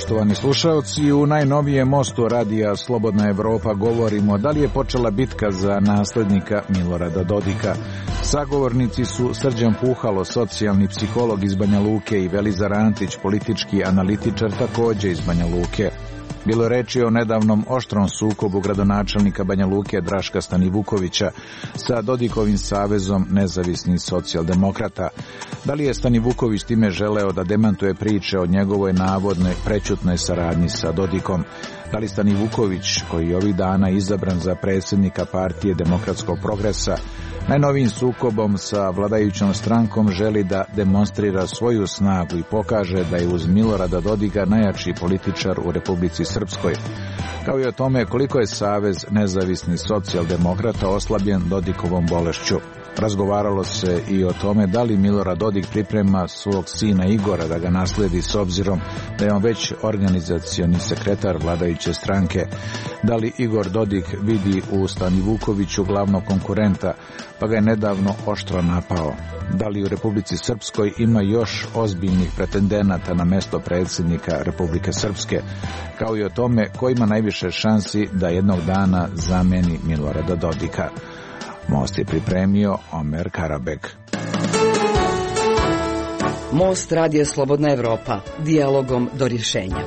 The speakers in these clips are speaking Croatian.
Poštovani slušaoci, u najnovijem mostu radija Slobodna Evropa govorimo da li je počela bitka za naslednika Milorada Dodika. Sagovornici su Srđan Puhalo, socijalni psiholog iz Banja Luke, i Velizar Antić, politički analitičar također iz Banja Luke. Bilo je reči o nedavnom oštrom sukobu gradonačelnika Banja Luke Draška Stanivukovića sa Dodikovim savezom nezavisnih socijaldemokrata. Da li je Stanivuković time želeo da demantuje priče o njegovoj navodnoj prećutnoj saradnji sa Dodikom? Da li Stanivuković, koji je ovih dana izabran za predsjednika partije Demokratskog progresa, najnovijim sukobom sa vladajućom strankom želi da demonstrira svoju snagu i pokaže da je uz Milorada Dodika najjači političar u Republici Srpskoj, kao i o tome koliko je Savez nezavisnih socijaldemokrata oslabljen Dodikovom bolešću. Razgovaralo se i o tome da li Milorad Dodik priprema svog sina Igora da ga nasledi, s obzirom da je on već organizacioni sekretar vladajuće stranke. Da li Igor Dodik vidi u Stanivukoviću glavnog konkurenta, pa ga je nedavno oštro napao. Da li u Republici Srpskoj ima još ozbiljnih pretendenata na mesto predsjednika Republike Srpske, kao i o tome ko ima najviše šansi da jednog dana zameni Milorada Dodika. Most je pripremio Omer Karabeg. Most radija Slobodna Evropa, dijalogom do rješenja.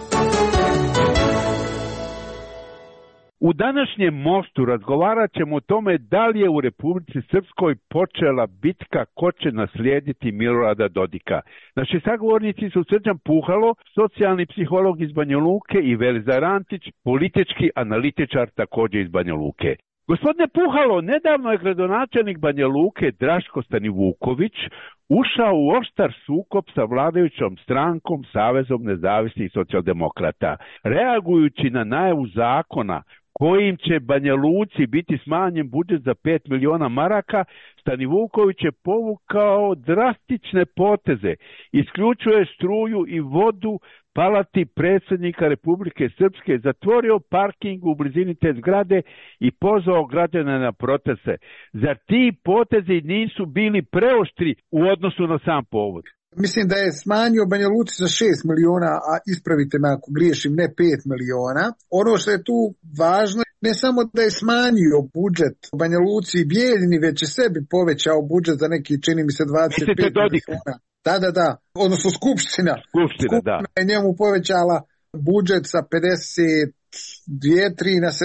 U današnjem mostu razgovarat ćemo o tome da li je u Republici Srpskoj počela bitka ko će naslijediti Milorada Dodika. Naši sagovornici su Srđan Puhalo, socijalni psiholog iz Banja Luke, i Velizar Antić, politički analitičar također iz Banja Luke. Gospodine Puhalo, nedavno je gradonačelnik Banja Luke Draško Stanivuković ušao u oštar sukob sa vladajućom strankom Savezom nezavisnih socijaldemokrata. Reagujući na najavu zakona kojim će Banja Luci biti smanjen budžet za 5 miliona maraka, Stanivuković je povukao drastične poteze, isključuje struju i vodu palati predsjednika Republike Srpske, zatvorio parking u blizini te zgrade i pozvao građane na proteste. Zar ti potezi nisu bili preoštri u odnosu na sam povod? Mislim da je smanjio Banja Luci za 6 miliona, a ispravite me ako griješim, ne 5 miliona. Ono što je tu važno, ne samo da je smanjio budžet Banja Luci i Bijeljini, već je sebi povećao budžet za neki, čini mi se, 25 miliona. Da. Odnosno Skupština je njemu povećala budžet sa 52 na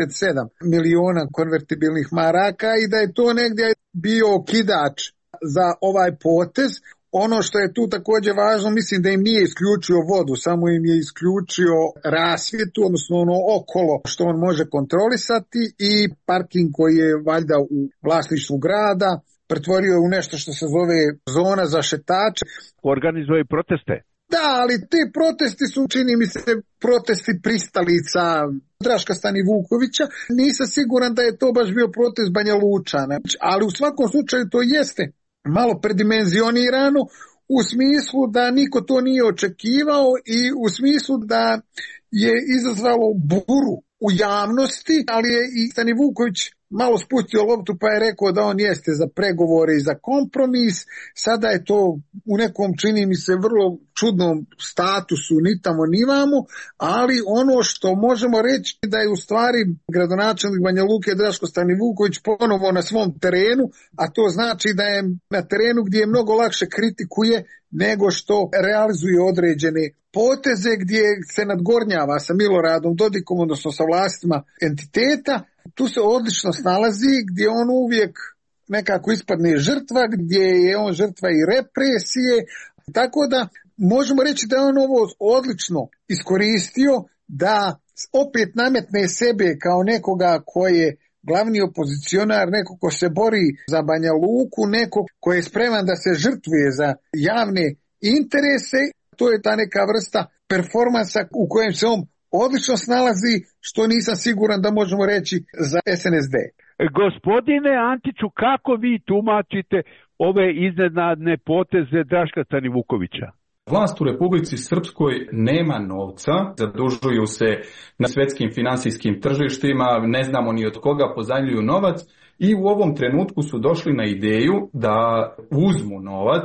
77 miliona konvertibilnih maraka i da je to negdje bio okidač za ovaj potez. Ono što je tu također važno, mislim da im nije isključio vodu, samo im je isključio rasvjetu, odnosno ono okolo što on može kontrolisati, i parking koji je valjda u vlasništvu grada pretvorio je u nešto što se zove zona za šetače. Organizuje proteste. Da, ali te protesti su, čini mi se, protesti pristalica Draška Stanivukovića. Nisam siguran da je to baš bio protest Banja Lučana, ali u svakom slučaju to jeste malo predimenzionirano u smislu da niko to nije očekivao i u smislu da je izazvalo buru u javnosti, ali je i Stanivuković malo spustio loptu pa je rekao da on jeste za pregovore i za kompromis. Sada je to u nekom, čini mi se, vrlo čudnom statusu, ni tamo ni vamo, ali ono što možemo reći da je u stvari gradonačelnik Banja Luke Draško Stanivuković ponovo na svom terenu, a to znači da je na terenu gdje je mnogo lakše kritikuje nego što realizuje određene poteze, gdje se nadgornjava sa Miloradom Dodikom, odnosno sa vlastima entiteta. Tu se odlično snalazi, gdje on uvijek nekako ispadne žrtva, gdje je on žrtva i represije, tako da možemo reći da je on ovo odlično iskoristio da opet nametne sebe kao nekoga ko je glavni opozicionar, neko ko se bori za Banja Luku, neko ko je spreman da se žrtvuje za javne interese. To je ta neka vrsta performansa u kojem se on odlično snalazi, što nisam siguran da možemo reći za SNSD. Gospodine Antiću, kako vi tumačite ove iznenadne poteze Draška Stanivukovića? Vlast u Republici Srpskoj nema novca, zadužuju se na svjetskim finansijskim tržištima, ne znamo ni od koga pozajmljuju novac, i u ovom trenutku su došli na ideju da uzmu novac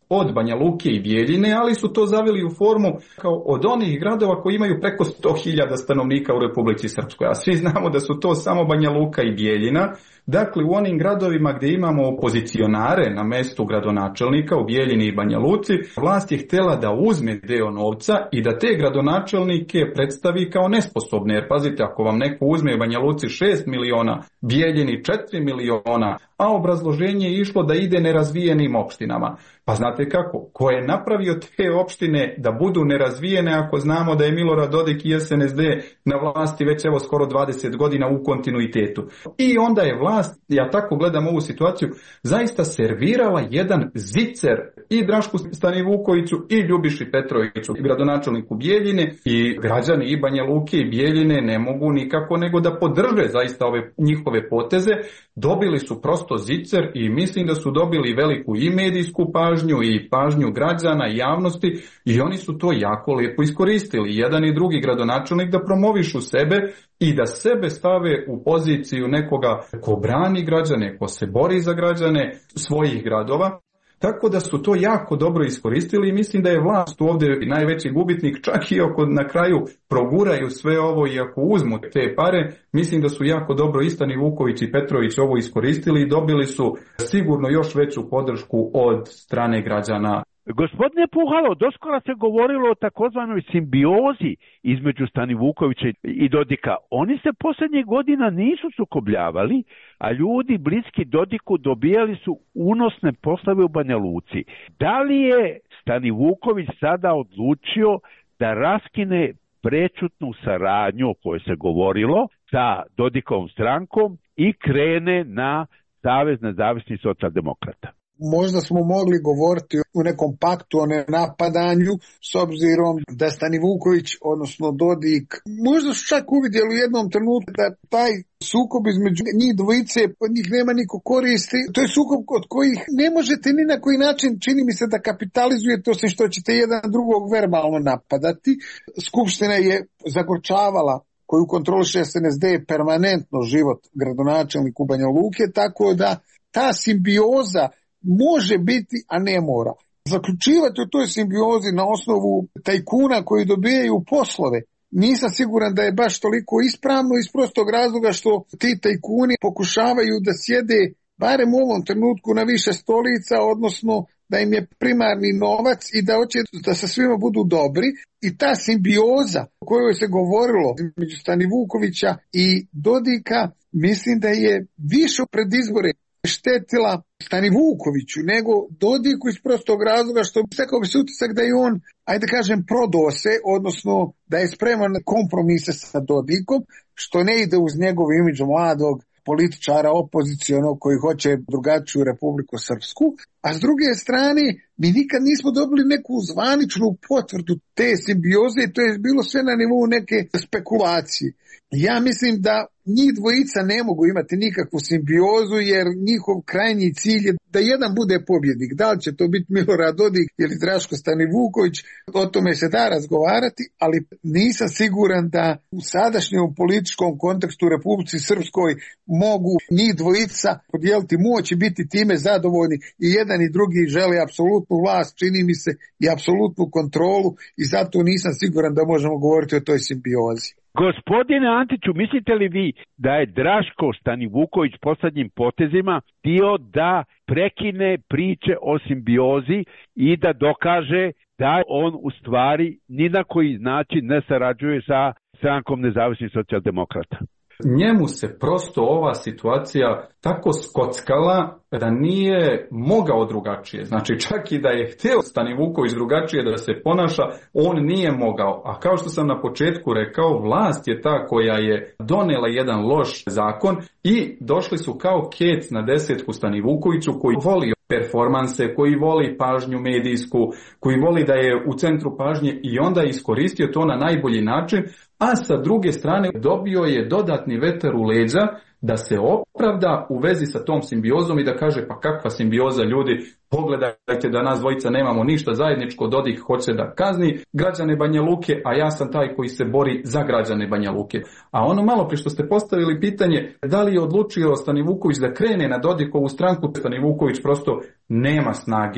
od Banja Luke i Bijeljine, ali su to zaveli u formu kao od onih gradova koji imaju preko 100.000 stanovnika u Republici Srpskoj. A svi znamo da su to samo Banja Luka i Bijeljina. Dakle, u onim gradovima gdje imamo opozicionare na mestu gradonačelnika u Bijeljini i Banja Luci, vlast je htjela da uzme deo novca i da te gradonačelnike predstavi kao nesposobne. Jer pazite, ako vam neko uzme u Banja Luci 6 miliona, Bijeljini 4 miliona, a obrazloženje je išlo da ide nerazvijenim opštinama. Pa znate kako? Ko je napravio te opštine da budu nerazvijene ako znamo da je Milorad Dodik i SNSD na vlasti već evo skoro 20 godina u kontinuitetu. I onda je vlast, ja tako gledam ovu situaciju, zaista servirala jedan zicer i Drašku Stanivukoviću i Ljubiši Petroviću, gradonačelniku Bijeljine, i građani i Banja Luke i Bijeljine ne mogu nikako nego da podrže zaista ove njihove poteze. Dobili su prosto zicer i mislim da su dobili veliku i medijsku pažnju i pažnju građana i javnosti i oni su to jako lijepo iskoristili. Jedan i drugi gradonačelnik da promovišu sebe i da sebe stave u poziciju nekoga ko brani građane, ko se bori za građane svojih gradova. Tako da su to jako dobro iskoristili i mislim da je vlast ovdje najveći gubitnik, čak i ako na kraju proguraju sve ovo i ako uzmu te pare, mislim da su jako dobro i Stanivuković i Petrović ovo iskoristili i dobili su sigurno još veću podršku od strane građana. Gospodine Puhalo, doskora se govorilo o takozvanoj simbiozi između Stanivukovića i Dodika. Oni se posljednjih godina nisu sukobljavali, a ljudi bliski Dodiku dobijali su unosne poslove u Banja Luci. Da li je Stanivuković sada odlučio da raskine prečutnu saradnju o kojoj se govorilo sa Dodikovom strankom i krene na Savez nezavisnih socijaldemokrata? Možda smo mogli govoriti u nekom paktu o nenapadanju s obzirom da Stanivuković, odnosno Dodik, možda su čak uvidjeli u jednom trenutku da taj sukob između njih dvojice, od njih nema niko koristi. To je sukob od kojih ne možete ni na koji način, čini mi se, da kapitalizujete osim što ćete jedan drugog verbalno napadati. Skupština je zagorčavala, koju kontroliše SNSD, permanentno život gradonačelniku Banja Luke, tako da ta simbioza može biti, a ne mora. Zaključivati u toj simbiozi na osnovu tajkuna koji dobijaju poslove, nisam siguran da je baš toliko ispravno iz prostog razloga što ti tajkuni pokušavaju da sjede barem u ovom trenutku na više stolica, odnosno da im je primarni novac i da hoće da sa svima budu dobri. I ta simbioza o kojoj se govorilo među Stanivukovića i Dodika, mislim da je više pred izbore štetila Stanivukoviću nego Dodiku iz prostog razloga što stekao bi se utisak da je on, ajde kažem, prodao se, odnosno da je spreman na kompromise sa Dodikom, što ne ide uz njegov imidž mladog političara opozicionog koji hoće drugačiju Republiku Srpsku, a s druge strane mi nikad nismo dobili neku zvaničnu potvrdu te simbioze i to je bilo sve na nivou neke spekulacije. Ja mislim da njih dvojica ne mogu imati nikakvu simbiozu jer njihov krajnji cilj je da jedan bude pobjednik. Da li će to biti Milorad Dodik ili Draško Stanivuković, o tome se da razgovarati, ali nisam siguran da u sadašnjem političkom kontekstu u Republici Srpskoj mogu njih dvojica podijeliti moć i biti time zadovoljni i jedan i drugi žele apsolutnu vlast, čini mi se, i apsolutnu kontrolu i zato nisam siguran da možemo govoriti o toj simbiozi. Gospodine Antiću, mislite li vi da je Draško Stanivuković posljednjim potezima htio da prekine priče o simbiozi i da dokaže da on u stvari ni na koji način ne sarađuje sa strankom nezavisnih socijaldemokrata? Njemu se prosto ova situacija tako skockala da nije mogao drugačije. Znači čak i da je htio Stanivuković drugačije da se ponaša, on nije mogao. A kao što sam na početku rekao, vlast je ta koja je donela jedan loš zakon i došli su kao kec na desetku Stanivukoviću koji voli performanse, koji voli pažnju medijsku, koji voli da je u centru pažnje i onda je iskoristio to na najbolji način, a sa druge strane dobio je dodatni vetar u leđa da se opravda u vezi sa tom simbiozom i da kaže pa kakva simbioza ljudi, pogledajte da nas dvojica nemamo ništa zajedničko, Dodik hoće da kazni građane Banja Luke, a ja sam taj koji se bori za građane Banja Luke. A ono malo prije što ste postavili pitanje da li je odlučio Stanivuković da krene na Dodikovu stranku, Stanivuković prosto nema snage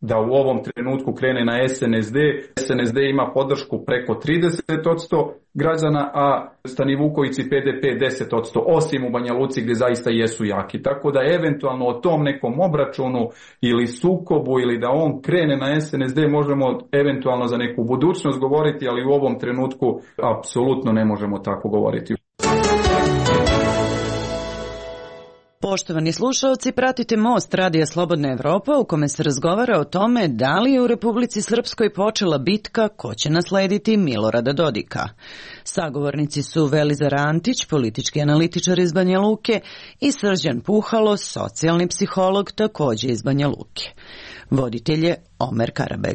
da u ovom trenutku krene na SNSD. SNSD ima podršku preko 30% građana, a Stanivuković i PDP 10%, osim u Banja Luci gdje zaista jesu jaki. Tako da eventualno o tom nekom obračunu ili sukobu ili da on krene na SNSD možemo eventualno za neku budućnost govoriti, ali u ovom trenutku apsolutno ne možemo tako govoriti. Poštovani slušaoci, pratite Most Radija Slobodna Evropa u kome se razgovara o tome da li je u Republici Srpskoj počela bitka ko će naslediti Milorada Dodika. Sagovornici su Velizar Antić, politički analitičar iz Banja Luke, i Srđan Puhalo, socijalni psiholog, također iz Banja Luke. Voditelj je Omer Karabeg.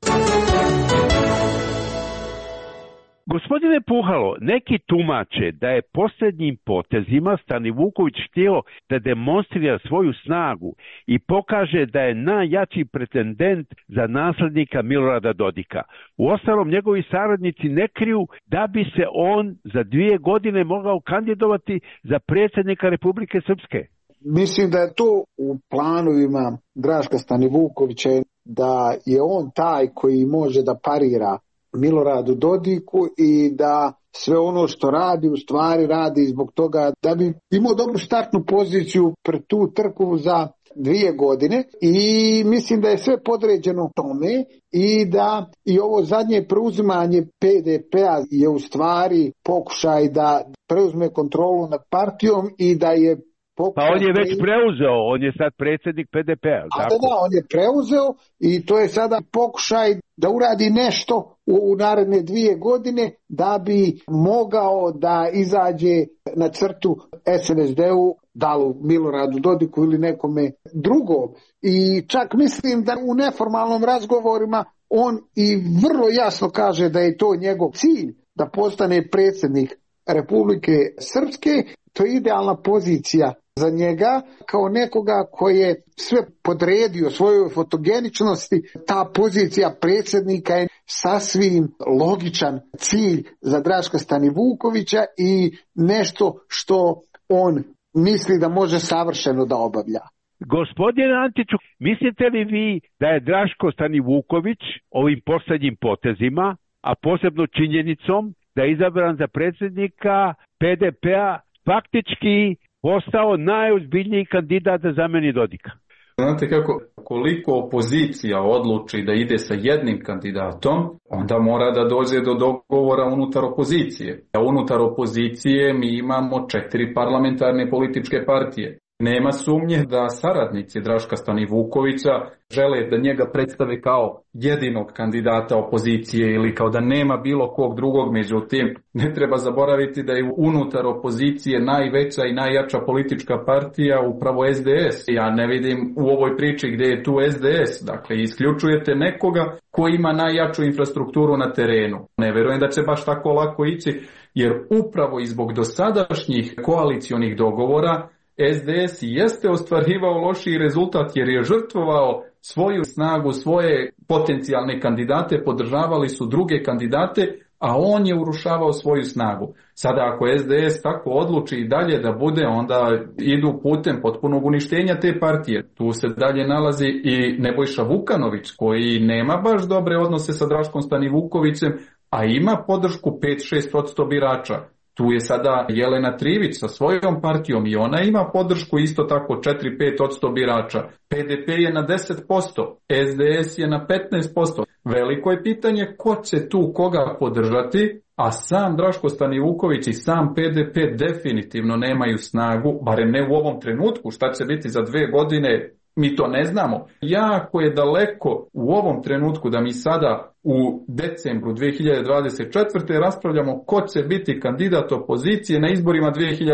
Gospodine Puhalo, neki tumače da je posljednjim potezima Stanivuković htio da demonstrira svoju snagu i pokaže da je najjači pretendent za naslednika Milorada Dodika. Uostalom, njegovi saradnici ne kriju da bi se on za 2 godine mogao kandidovati za predsjednika Republike Srpske. Mislim da je to u planovima Draška Stanivukovića, da je on taj koji može da parira Miloradu Dodiku i da sve ono što radi u stvari radi zbog toga da bi imao dobru startnu poziciju pred tu trku za 2 godine i mislim da je sve podređeno tome i da i ovo zadnje preuzimanje PDP-a je u stvari pokušaj da preuzme kontrolu nad partijom i da je Pa on je već preuzeo, on je sad predsjednik PDP-a. Da, on je preuzeo i to je sada pokušaj da uradi nešto u naredne 2 godine da bi mogao da izađe na crtu SNSD-u, da li Miloradu Dodiku ili nekome drugom. I čak mislim da u neformalnom razgovorima on i vrlo jasno kaže da je to njegov cilj, da postane predsjednik Republike Srpske. To je idealna pozicija za njega kao nekoga koji je sve podredio svojoj fotogeničnosti. Ta pozicija predsjednika je sasvim logičan cilj za Draška Stanivukovića i nešto što on misli da može savršeno da obavlja. Gospodine Antiću, mislite li vi da je Draško Stanivuković ovim posljednjim potezima, a posebno činjenicom da je izabran za predsjednika PDP-a, faktički postao najozbiljniji kandidat da zameni Dodika? Znate kako, koliko opozicija odluči da ide sa jednim kandidatom, onda mora da dođe do dogovora unutar opozicije. A unutar opozicije mi imamo 4 parlamentarne političke partije. Nema sumnje da saradnici Draška Stanivukovića žele da njega predstave kao jedinog kandidata opozicije ili kao da nema bilo kog drugog, međutim ne treba zaboraviti da je unutar opozicije najveća i najjača politička partija upravo SDS. Ja ne vidim u ovoj priči gdje je tu SDS, dakle isključujete nekoga ko ima najjaču infrastrukturu na terenu. Ne verujem da će baš tako lako ići, jer upravo i zbog dosadašnjih koalicionih dogovora SDS jeste ostvarivao lošiji rezultat jer je žrtvovao svoju snagu, svoje potencijalne kandidate, podržavali su druge kandidate, a on je urušavao svoju snagu. Sada ako SDS tako odluči i dalje da bude, onda idu putem potpunog uništenja te partije. Tu se dalje nalazi i Nebojša Vukanović koji nema baš dobre odnose sa Draškom Stanivukovićem, a ima podršku 5-6% birača. Tu je sada Jelena Trivić sa svojom partijom i ona ima podršku isto tako 4-5% birača. PDP je na 10%, SDS je na 15%. Veliko je pitanje ko će tu koga podržati, a sam Draško Stanivuković i sam PDP definitivno nemaju snagu, barem ne u ovom trenutku. Šta će biti za 2 godine, mi to ne znamo. Jako je daleko u ovom trenutku da mi sada u decembru 2024. raspravljamo ko će biti kandidat opozicije na izborima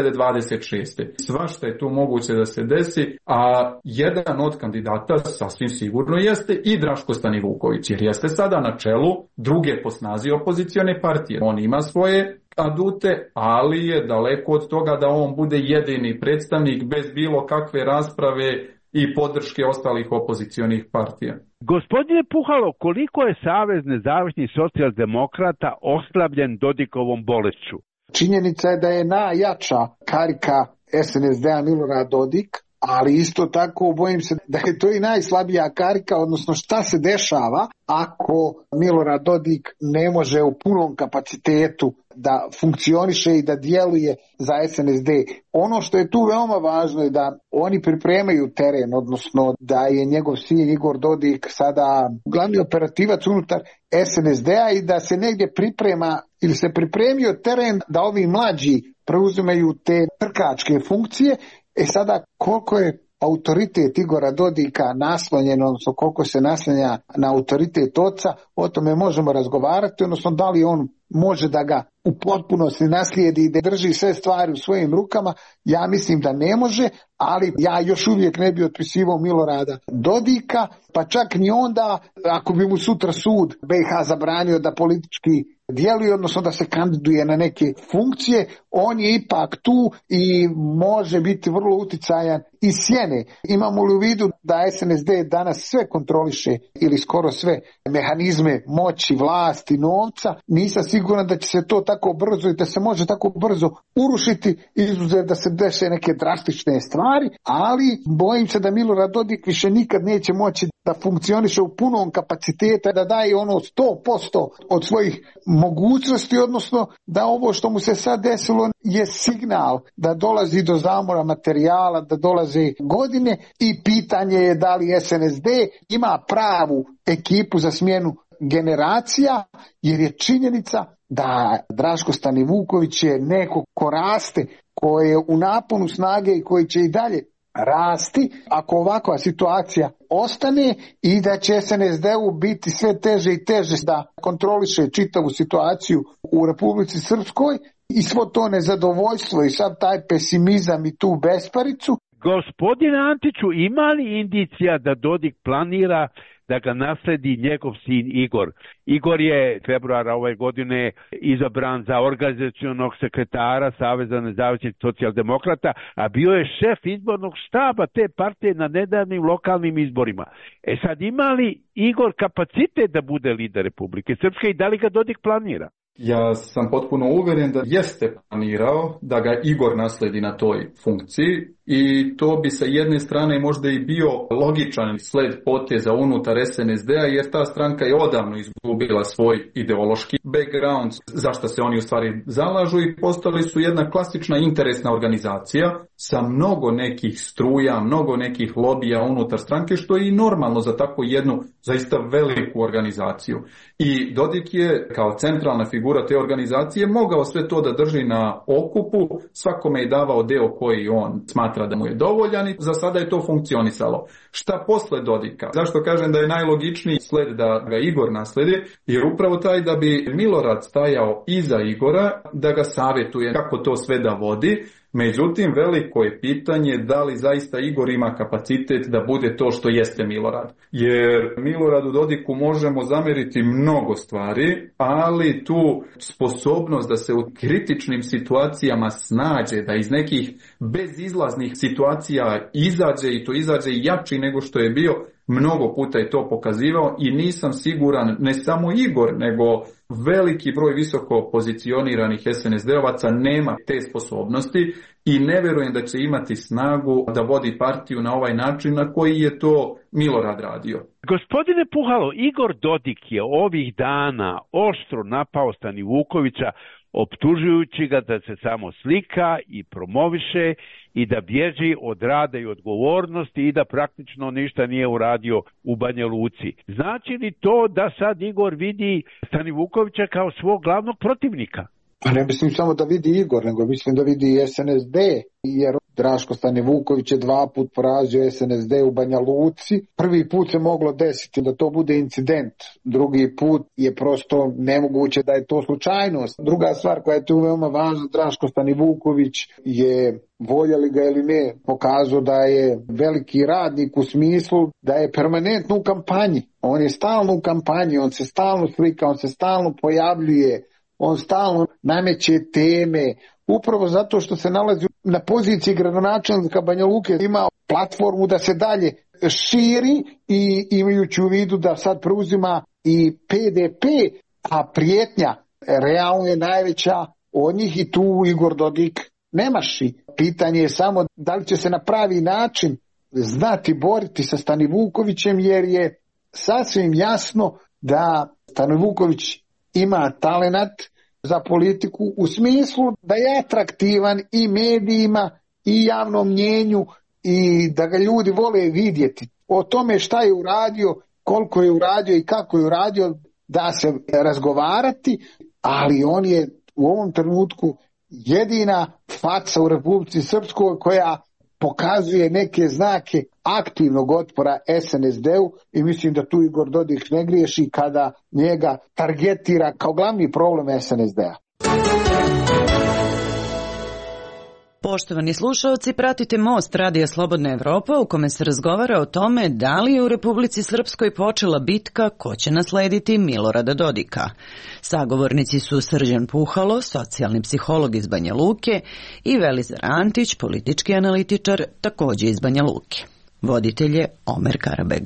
2026. Svašta je tu moguće da se desi, a jedan od kandidata sasvim sigurno jeste i Draško Stanivuković, jer jeste sada na čelu druge po snazi opozicione partije. On ima svoje adute, ali je daleko od toga da on bude jedini predstavnik bez bilo kakve rasprave i podrške ostalih opozicionih partija. Gospodine Puhalo, koliko je Savez nezavisnih socijaldemokrata oslabljen Dodikovom bolešću? Činjenica je da je najjača karika SNSD-a Milorad Dodik, ali isto tako bojim se da je to i najslabija karika, odnosno šta se dešava ako Milorad Dodik ne može u punom kapacitetu da funkcioniše i da djeluje za SNSD. Ono što je tu veoma važno je da oni pripremaju teren, odnosno da je njegov sin Igor Dodik sada glavni operativac unutar SNSD-a i da se negdje priprema ili se pripremio teren da ovi mlađi preuzimaju te trkačke funkcije. Sada koliko je autoritet Igora Dodika naslonjen, odnosno koliko se naslanja na autoritet oca, o tome možemo razgovarati, odnosno da li on može da ga u potpunosti naslijedi i da drži sve stvari u svojim rukama. Ja mislim da ne može, ali ja još uvijek ne bi otpisivao Milorada Dodika, pa čak ni onda ako bi mu sutra sud BiH zabranio da politički djeluje, odnosno da se kandiduje na neke funkcije, on je ipak tu i može biti vrlo uticajan iz sjene. Imamo li u vidu da SNSD danas sve kontroliše ili skoro sve mehanizme moći, vlasti, novca, nisam siguran da će se to tako brzo i da se može tako brzo urušiti, izuzev da se dese neke drastične stvari, ali bojim se da Milorad Dodik više nikad neće moći da funkcioniše u punom kapaciteta, da daje ono 100% od svojih mogućnosti, odnosno da ovo što mu se sad desilo je signal da dolazi do zamora materijala, da dolaze godine i pitanje je da li SNSD ima pravu ekipu za smjenu generacija, jer je činjenica da Draško Stanivuković je neko ko raste, ko je u naponu snage i koji će i dalje rasti ako ovakva situacija ostane i da će SNSD-u biti sve teže i teže da kontroliše čitavu situaciju u Republici Srpskoj i svo to nezadovoljstvo i sad taj pesimizam i tu besparicu. Gospodine Antiću, ima li indicija da Dodik planira da ga nasledi njegov sin Igor? Igor je februara ove godine izabran za organizacionog sekretara Saveza nezavisnih socijaldemokrata, a bio je šef izbornog štaba te partije na nedavnim lokalnim izborima. Sad ima li Igor kapacitet da bude lider Republike Srpske i da li ga Dodik planira? Ja sam potpuno uvjeren da jeste planirao da ga Igor nasledi na toj funkciji i to bi sa jedne strane možda i bio logičan sled poteza unutar SNSD-a, jer ta stranka je odavno izgubila svoj ideološki background za što se oni u stvari zalažu i postali su jedna klasična interesna organizacija sa mnogo nekih struja, mnogo nekih lobija unutar stranke, što je i normalno za takvu jednu zaista veliku organizaciju. I Dodik je kao centralna figura te organizacije mogao sve to da drži na okupu, svakome je davao deo koji on smatra da mu je dovoljan i za sada je to funkcionisalo. Šta posle Dodika? Zašto kažem da je najlogičniji sled da ga Igor nasledi? Jer upravo taj da bi Milorad stajao iza Igora, da ga savjetuje kako to sve da vodi. Međutim, veliko je pitanje da li zaista Igor ima kapacitet da bude to što jeste Milorad. Jer Miloradu Dodiku možemo zameriti mnogo stvari, ali tu sposobnost da se u kritičnim situacijama snađe, da iz nekih bezizlaznih situacija izađe i to izađe jači nego što je bio, mnogo puta je to pokazivao i nisam siguran, ne samo Igor, nego veliki broj visoko pozicioniranih SNSD-ovaca nema te sposobnosti i ne vjerujem da će imati snagu da vodi partiju na ovaj način na koji je to Milorad radio. Gospodine Puhalo, Igor Dodik je ovih dana oštro napao Stanivukovića, optužujući ga da se samo slika i promoviše i da bježi od rada i odgovornosti i da praktično ništa nije uradio u Banja Luci. Znači li to da sad Igor vidi Stanivukovića kao svog glavnog protivnika? Pa ne mislim samo da vidi Igor, nego mislim da vidi i SNSD, jer Draško Stanivuković je 2 puta porazio SNSD u Banja Luci. Prvi put se moglo desiti da to bude incident, drugi put je prosto nemoguće da je to slučajnost. Druga stvar koja je tu veoma važna, Draško Stanivuković je, voljeli ga ili ne, pokazao da je veliki radnik u smislu da je permanentno u kampanji. On je stalno u kampanji, on se stalno slika, on se stalno pojavljuje, on stalno nameće teme, upravo zato što se nalazi na poziciji gradonačelnika Banja Luke, ima platformu da se dalje širi i imajući u vidu da sad preuzima i PDP, a prijetnja realno je najveća od njih i tu Igor Dodik nemaši. Pitanje je samo da li će se na pravi način znati boriti sa Stanivukovićem, jer je sasvim jasno da Stanivuković ima talenat za politiku u smislu da je atraktivan i medijima i javnom mnjenju i da ga ljudi vole vidjeti. O tome šta je uradio, koliko je uradio i kako je uradio da se razgovarati, ali on je u ovom trenutku jedina faca u Republici Srpskoj koja pokazuje neke znake aktivnog otpora SNSD-u i mislim da tu Igor Dodik ne griješi kada njega targetira kao glavni problem SNSD-a. Poštovani slušaoci, pratite Most Radija Slobodna Evropa u kome se razgovara o tome da li je u Republici Srpskoj počela bitka ko će naslediti Milorada Dodika. Sagovornici su Srđan Puhalo, socijalni psiholog iz Banja Luke, i Velizar Antić, politički analitičar, također iz Banja Luke. Voditelj je Omer Karabeg.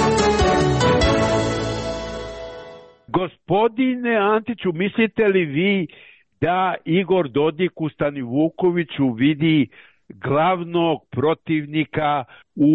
Gospodine Antiću, mislite li vi da Igor Dodik u Stanivukoviću vidi glavnog protivnika u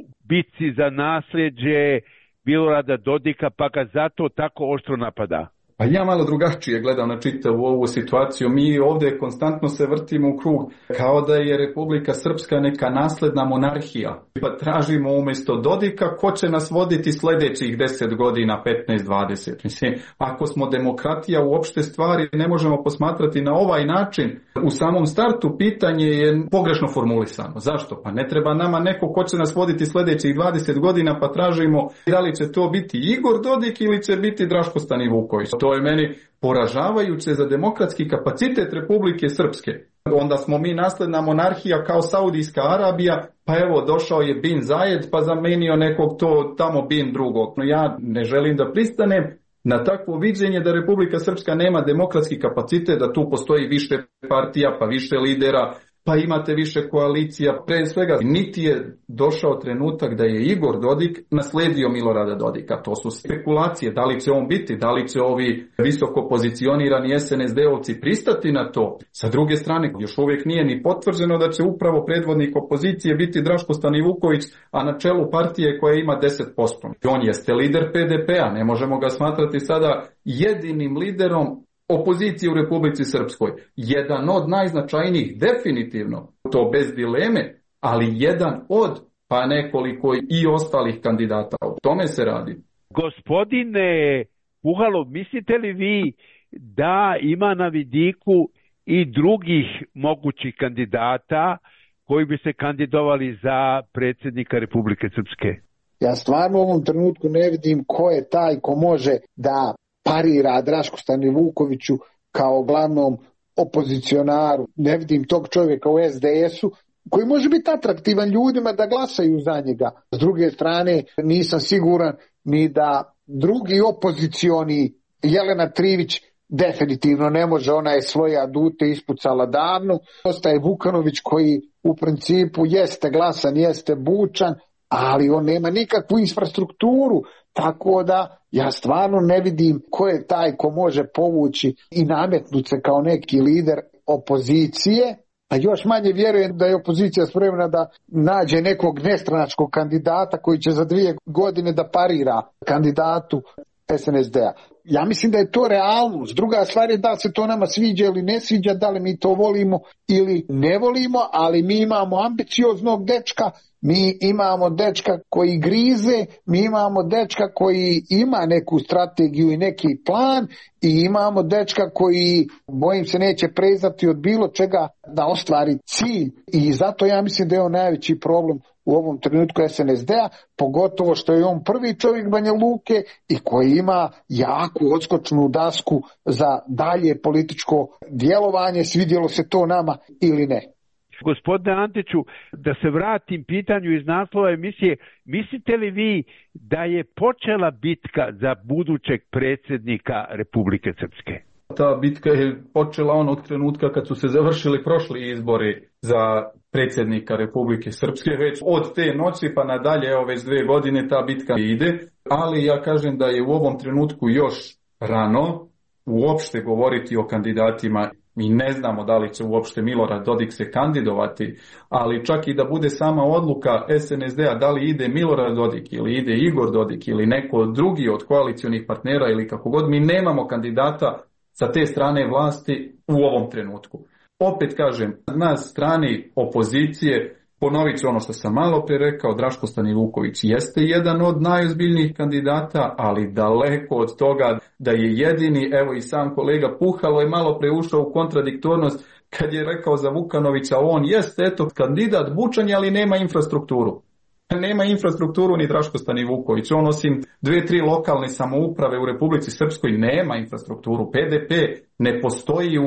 bitci za nasljeđe Milorada Dodika, pa ga zato tako oštro napada? Pa ja malo drugačije gledam na čitavu ovu situaciju. Mi ovdje konstantno se vrtimo u krug kao da je Republika Srpska neka nasledna monarhija. Pa tražimo umjesto Dodika ko će nas voditi sljedećih 10 godina, 15-20. Mislim, ako smo demokratija, uopšte stvari ne možemo posmatrati na ovaj način. U samom startu pitanje je pogrešno formulisano. Zašto? Pa ne treba nama neko ko će nas voditi sljedećih 20 godina, pa tražimo da li će to biti Igor Dodik ili će biti Draško Stanivuković. To je meni poražavajuće za demokratski kapacitet Republike Srpske. Onda smo mi nasledna monarhija kao Saudijska Arabija, pa evo došao je Bin Zayed pa zamenio nekog to tamo Bin drugog. No ja ne želim da pristanem na takvo viđenje da Republika Srpska nema demokratski kapacitet, da tu postoji više partija, pa više lidera, pa imate više koalicija. Pre svega, niti je došao trenutak da je Igor Dodik nasledio Milorada Dodika. To su spekulacije. Da li će on biti, da li će ovi visoko pozicionirani SNSD-ovci pristati na to. Sa druge strane, još uvijek nije ni potvrđeno da će upravo predvodnik opozicije biti Draško Stanivuković, a na čelu partije koja ima 10%. On jeste lider PDP-a, ne možemo ga smatrati sada jedinim liderom opozicije u Republici Srpskoj. Jedan od najznačajnijih, definitivno, to bez dileme, ali jedan od, pa nekoliko i ostalih kandidata. O tome se radi. Gospodine Puhalo, mislite li vi da ima na vidiku i drugih mogućih kandidata koji bi se kandidovali za predsjednika Republike Srpske? Ja stvarno u ovom trenutku ne vidim ko je taj ko može da parira Drašku Stanivukoviću kao glavnom opozicionaru. Ne vidim tog čovjeka u SDS-u koji može biti atraktivan ljudima da glasaju za njega. S druge strane, nisam siguran ni da drugi opozicioni, Jelena Trivić definitivno ne može, ona je svoje adute ispucala davno. Ostaje Vukanović koji u principu jeste glasan, jeste bučan, ali on nema nikakvu infrastrukturu. Tako da ja stvarno ne vidim ko je taj ko može povući i nametnuti se kao neki lider opozicije, a još manje vjerujem da je opozicija spremna da nađe nekog nestranačkog kandidata koji će za 2 godine da parira kandidatu SNSD-a. Ja mislim da je to realnost. Druga stvar je da se to nama sviđa ili ne sviđa, da li mi to volimo ili ne volimo, ali mi imamo ambicioznog dečka, mi imamo dečka koji grize, mi imamo dečka koji ima neku strategiju i neki plan i imamo dečka koji, bojim se, neće prezati od bilo čega da ostvari cilj. I zato ja mislim da je on najveći problem u ovom trenutku SNSD-a, pogotovo što je on prvi čovjek Banja Luke i koji ima jaku odskočnu dasku za dalje političko djelovanje, svidjelo se to nama ili ne. Gospodine Antiću, da se vratim pitanju iz naslova emisije, mislite li vi da je počela bitka za budućeg predsjednika Republike Srpske? Ta bitka je počela onog trenutka kad su se završili prošli izbori za predsjednika Republike Srpske. Već od te noći pa nadalje, evo već 2 godine ta bitka ide, ali ja kažem da je u ovom trenutku još rano uopšte govoriti o kandidatima Mi ne znamo da li će uopšte Milorad Dodik se kandidovati, ali čak i da bude sama odluka SNSD-a da li ide Milorad Dodik ili ide Igor Dodik ili neko drugi od koalicionih partnera ili kako god, mi nemamo kandidata sa te strane vlasti u ovom trenutku. Opet kažem, na strani opozicije, ponovit ću ono što sam malo pre rekao, Draško Stanivuković jeste jedan od najozbiljnijih kandidata, ali daleko od toga da je jedini. Evo i sam kolega Puhalo je malo preušao u kontradiktornost kad je rekao za Vukanovića, on jeste eto kandidat bučanja, ali nema infrastrukturu. Nema infrastrukturu ni Draško Stanivuković. On osim 2-3 lokalne samouprave u Republici Srpskoj nema infrastrukturu. PDP ne postoji u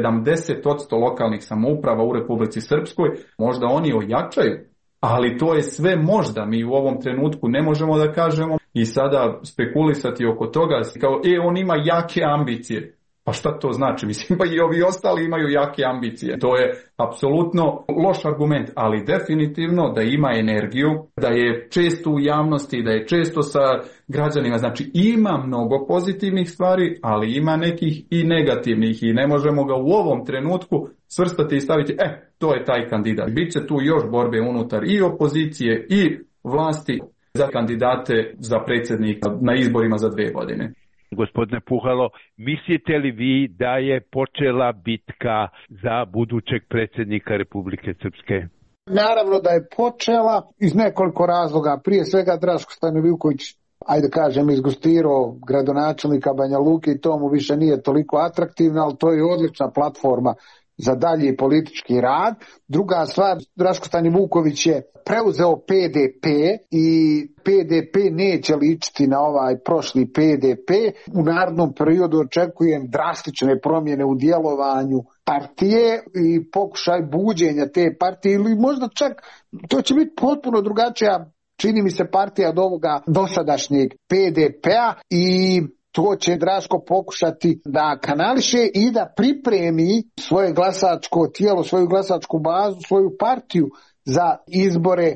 70% lokalnih samouprava u Republici Srpskoj. Možda oni ojačaju, ali to je sve možda. Mi u ovom trenutku ne možemo da kažemo i sada spekulisati oko toga kao on ima jake ambicije. Pa šta to znači? Mislim, pa i ovi ostali imaju jake ambicije. To je apsolutno loš argument, ali definitivno da ima energiju, da je često u javnosti, da je često sa građanima. Znači ima mnogo pozitivnih stvari, ali ima nekih i negativnih i ne možemo ga u ovom trenutku svrstati i staviti, to je taj kandidat. Biće tu još borbe unutar i opozicije i vlasti za kandidate za predsjednika na izborima za 2 godine. Gospodine Puhalo, mislite li vi da je počela bitka za budućeg predsjednika Republike Srpske? Naravno da je počela iz nekoliko razloga. Prije svega Draško Stanivuković, ajde kažem, izgustirao gradonačelnika Banja Luke i to mu više nije toliko atraktivno, ali to je odlična platforma za dalji politički rad. Druga stvar, Draško Stanivuković je preuzeo PDP i PDP neće ličiti na ovaj prošli PDP. U narednom periodu očekujem drastične promjene u djelovanju partije i pokušaj buđenja te partije ili možda čak to će biti potpuno drugačija, čini mi se, partija od ovoga dosadašnjeg PDP-a i to će Draško pokušati da kanališe i da pripremi svoje glasačko tijelo, svoju glasačku bazu, svoju partiju za izbore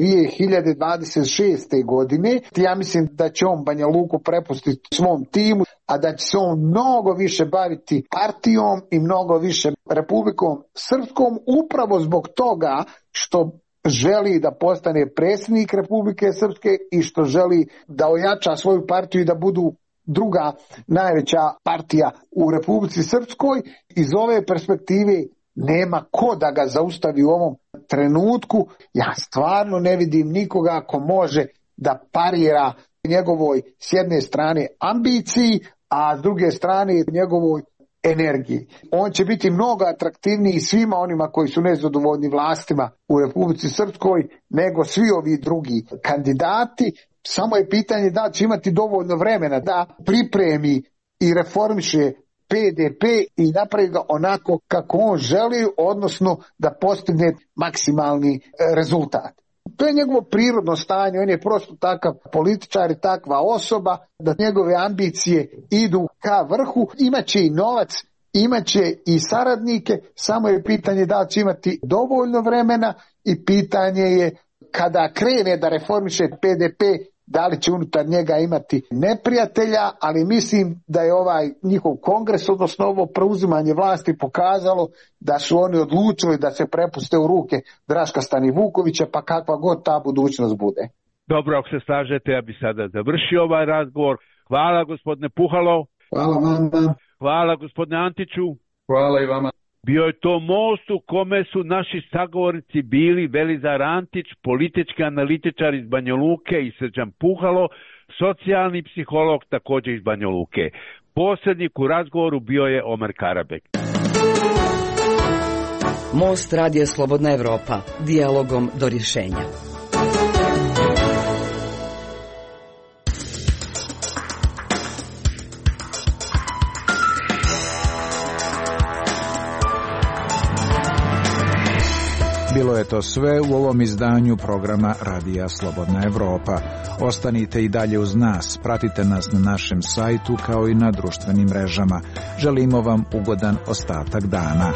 2026. godine. Ja mislim da će on Banja Luku prepustiti svom timu, a da će se on mnogo više baviti partijom i mnogo više Republikom Srpskom, upravo zbog toga što želi da postane predsjednik Republike Srpske i što želi da ojača svoju partiju i da budu druga najveća partija u Republici Srpskoj. Iz ove perspektive nema ko da ga zaustavi u ovom trenutku. Ja stvarno ne vidim nikoga ko može da parira njegovoj s jedne strane ambiciji, a s druge strane njegovoj energiji. On će biti mnogo atraktivniji svima onima koji su nezadovoljni vlastima u Republici Srpskoj nego svi ovi drugi kandidati. Samo je pitanje da će imati dovoljno vremena da pripremi i reformiše PDP i napravi ga onako kako on želi, odnosno da postigne maksimalni rezultat. To je njegovo prirodno stanje, on je prosto takav političar i takva osoba da njegove ambicije idu ka vrhu, imaće i novac, imaće i saradnike, samo je pitanje da će imati dovoljno vremena i pitanje je kada krene da reformiše PDP, da li će unutar njega imati neprijatelja, ali mislim da je ovaj njihov kongres, odnosno ovo preuzimanje vlasti pokazalo da su oni odlučili da se prepuste u ruke Draška Stanivukovića, pa kakva god ta budućnost bude. Dobro, ako se slažete, ja bi sada završio ovaj razgovor. Hvala gospodine Puhalo. Hvala vama. Hvala gospodine Antiću. Hvala i vama. Bio je to most u kome su naši sagovornici bili Velizar Antić, politički analitičar iz Banja Luke, i Srđan Puhalo, socijalni psiholog također iz Banja Luke. Posrednik u razgovoru bio je Omer Karabek. Most Radija Slobodna Evropa, dijalogom do rješenja. Bilo je to sve u ovom izdanju programa Radija Slobodna Evropa. Ostanite i dalje uz nas, pratite nas na našem sajtu kao i na društvenim mrežama. Želimo vam ugodan ostatak dana.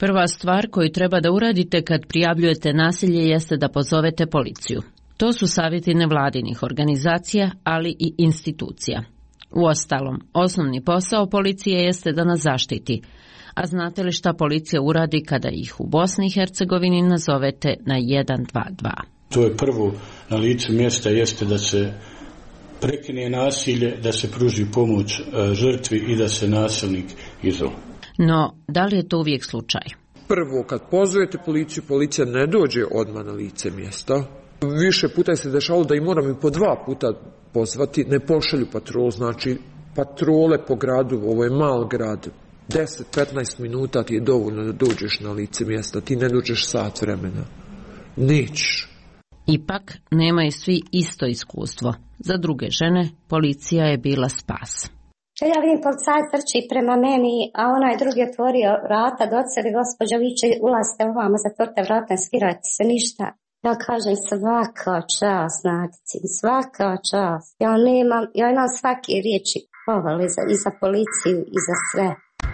Prva stvar koju treba da uradite kad prijavljujete nasilje jeste da pozovete policiju. To su savjeti nevladinih organizacija, ali i institucija. Uostalom, osnovni posao policije jeste da nas zaštiti. A znate li šta policija uradi kada ih u Bosni i Hercegovini nazovete na 112? To je prvo na licu mjesta jeste da se prekine nasilje, da se pruži pomoć žrtvi i da se nasilnik izoluje. No, da li je to uvijek slučaj? Prvo, kad pozovete policiju, policija ne dođe odmah na lice mjesta. Više puta se dešavalo da i moram i po 2 puta pozvati, ne pošalju patrol, znači patrole po gradu, ovo je mal grad, 10-15 minuta ti je dovoljno da dođeš na lice mjesta, ti ne dođeš sat vremena. Nećeš. Ipak, nemaju svi isto iskustvo. Za druge žene, policija je bila spas. Ja vidim policajac trči prema meni, a onaj drugi otvorio vrata, doceli gospođa viče, ulazite ovamo, zatvorite vrata, ne skirajte se ništa. Ja kažem svaka čast, Nadici, svaka čast. Ja imam svake riječi pohvale i za policiju i za sve.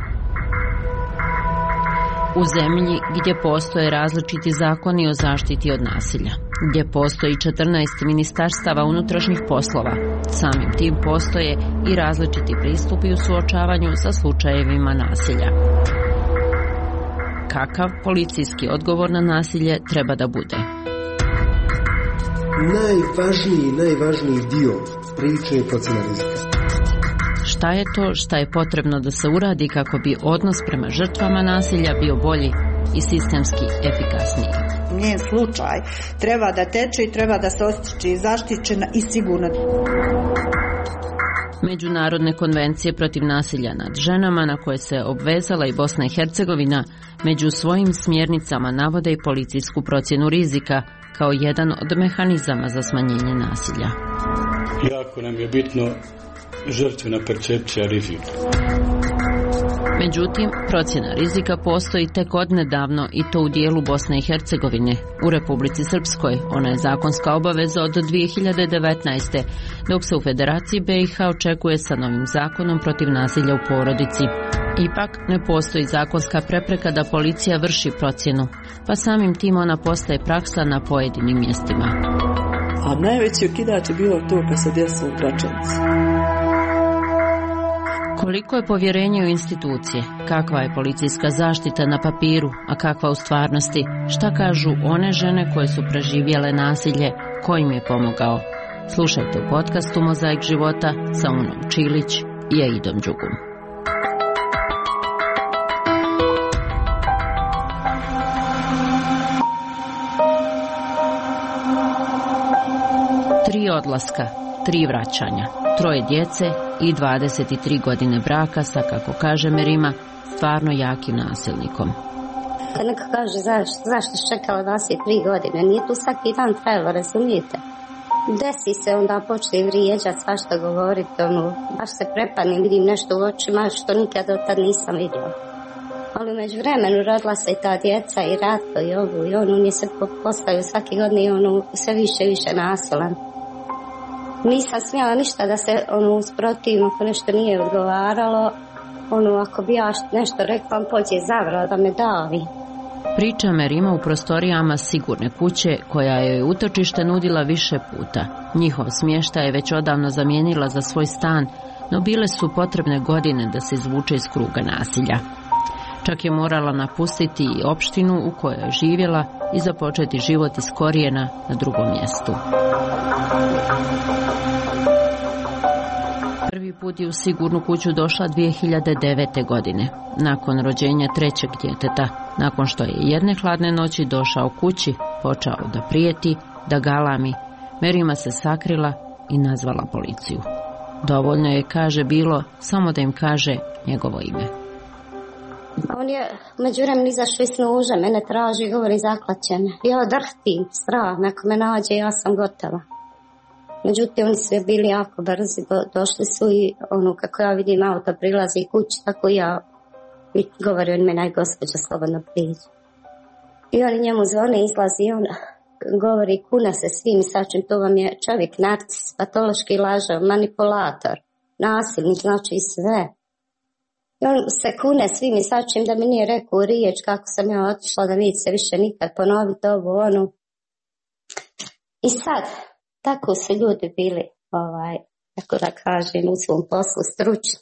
U zemlji gdje postoje različiti zakoni o zaštiti od nasilja, gdje postoji 14 ministarstava unutrašnjih poslova, samim tim postoje i različiti pristupi u suočavanju sa slučajevima nasilja. Kakav policijski odgovor na nasilje treba da bude? Najvažniji dio priče je procjena rizika. Šta je to šta je potrebno da se uradi kako bi odnos prema žrtvama nasilja bio bolji i sistemski efikasniji? Njen slučaj treba da teče i treba da se osjeća zaštićena i sigurna. Međunarodne konvencije protiv nasilja nad ženama na koje se obvezala i Bosna i Hercegovina među svojim smjernicama navode i policijsku procjenu rizika kao jedan od mehanizama za smanjenje nasilja. Jako nam je bitno žrtvena percepcija rizika. Međutim, procjena rizika postoji tek odnedavno i to u dijelu Bosne i Hercegovine. U Republici Srpskoj ona je zakonska obaveza od 2019. dok se u Federaciji BiH očekuje sa novim zakonom protiv nasilja u porodici. Ipak ne postoji zakonska prepreka da policija vrši procjenu, pa samim tim ona postaje praksa na pojedinim mjestima. A najveći okidač je bilo to kad se desilo u Gračanici. Koliko je povjerenje u institucije, kakva je policijska zaštita na papiru, a kakva u stvarnosti, šta kažu one žene koje su preživjele nasilje, ko im je pomogao? Slušajte u podcastu Mozaik života sa Unom Čilić i Aidom Đugum. Tri odlaska, 3 vraćanja, 3 djece i 23 godine braka sa, kako kaže Merima, stvarno jakim nasilnikom. Neko kaže zašto si čekala 23 godine, nije tu svaki dan trajalo, razumijete? Desi se, onda počne vrijeđati, svašta govoriti, baš se prepadnem, vidim nešto u očima što nikad od tad nisam vidjela. Ali umeđu vremenu rodila se i ta djeca i Ratko i ovu i on je se postaju svake godine i sve više i više nasilan. Nisam smjela ništa da se usprotivim ako nešto nije odgovaralo. Ako bi ja nešto rekla, on pođe zavrao da me davi. Priča Merima u prostorijama sigurne kuće koja joj utočište nudila više puta. Njihov smještaj je već odavno zamijenila za svoj stan, no bile su potrebne godine da se izvuče iz kruga nasilja. Čak je morala napustiti i opštinu u kojoj je živjela i započeti život iz korijena na drugom mjestu. Prvi put je u sigurnu kuću došla 2009. godine, nakon rođenja 3. djeteta, nakon što je jedne hladne noći došao kući, počeo da prijeti, da galami. Merima se sakrila i nazvala policiju. Dovoljno je, kaže, bilo samo da im kaže njegovo ime. On je među vremenu izašao iz nuže, mene traži i govori zaklaće me. Ja drhtim, strah, ako me nađe ja sam gotova. Međutim, oni su bili jako brzi, došli su i kako ja vidim auto prilazi kući, tako ja govori on me gospođa slobodno priđe. I oni njemu zvone, izlazi i on govori kuna se svim i sačim, to vam je čovjek narcis, patološki lažav, manipulator, nasilnik, znači sve. I on se kune svim i svačim da mi nije rekao riječ kako sam ja otišla, da vidi se više nikad ponoviti ovo, ono. I sad, tako su ljudi bili, tako da kažem, u svom poslu stručni.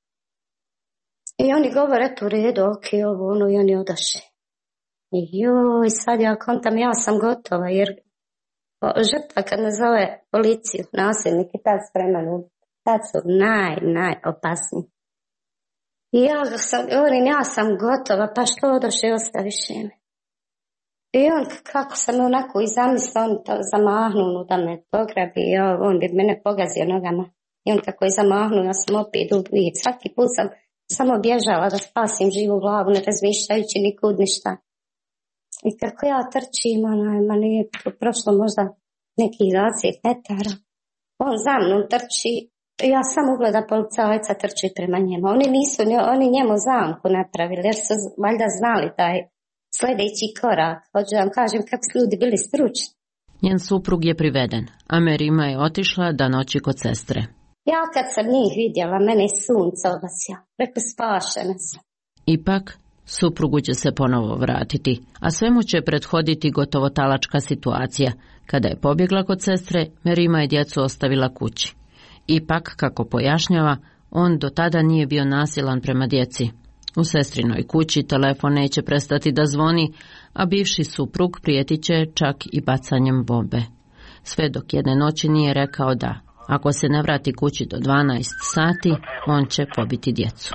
I oni govore, eto u redu, ok, ovo, ono, i oni odaše. I joj, sad ja kontam, ja sam gotova, jer žrtva kad nazove policiju, nasilnik i tad spreman ubiti. Tad su najopasniji. I ja sam gotova, pa što odoše i ostaviš me. I on, kako sam onako i zamislio, on to zamahnuo da me pograbi, on bi mene pogazio nogama. I on kako je zamahnuo, ja sam opet ubijek. Svaki put sam samo bježala da spasim živu glavu, ne razmišljajući nikud ništa. I kako ja trčim, nije prošlo možda nekih 20 metara. On za mnom trči, ja sam ugleda policajca trči prema njemu. Oni njemu zamku napravili, jer su valjda znali taj sljedeći korak. Hoću da vam kažem kako su ljudi bili stručni. Njen suprug je priveden, a Merima je otišla da noći kod sestre. Ja kad sam njih vidjela, mene je sunce obasja. Preko spašena sam. Ipak, suprugu će se ponovo vratiti, a svemu će prethoditi gotovo talačka situacija. Kada je pobjegla kod sestre, Merima je djecu ostavila kući. Ipak, kako pojašnjava, on do tada nije bio nasilan prema djeci. U sestrinoj kući telefon neće prestati da zvoni, a bivši suprug prijetit će čak i bacanjem bombe. Sve dok jedne noći nije rekao da, ako se ne vrati kući do 12 sati, on će pobiti djecu.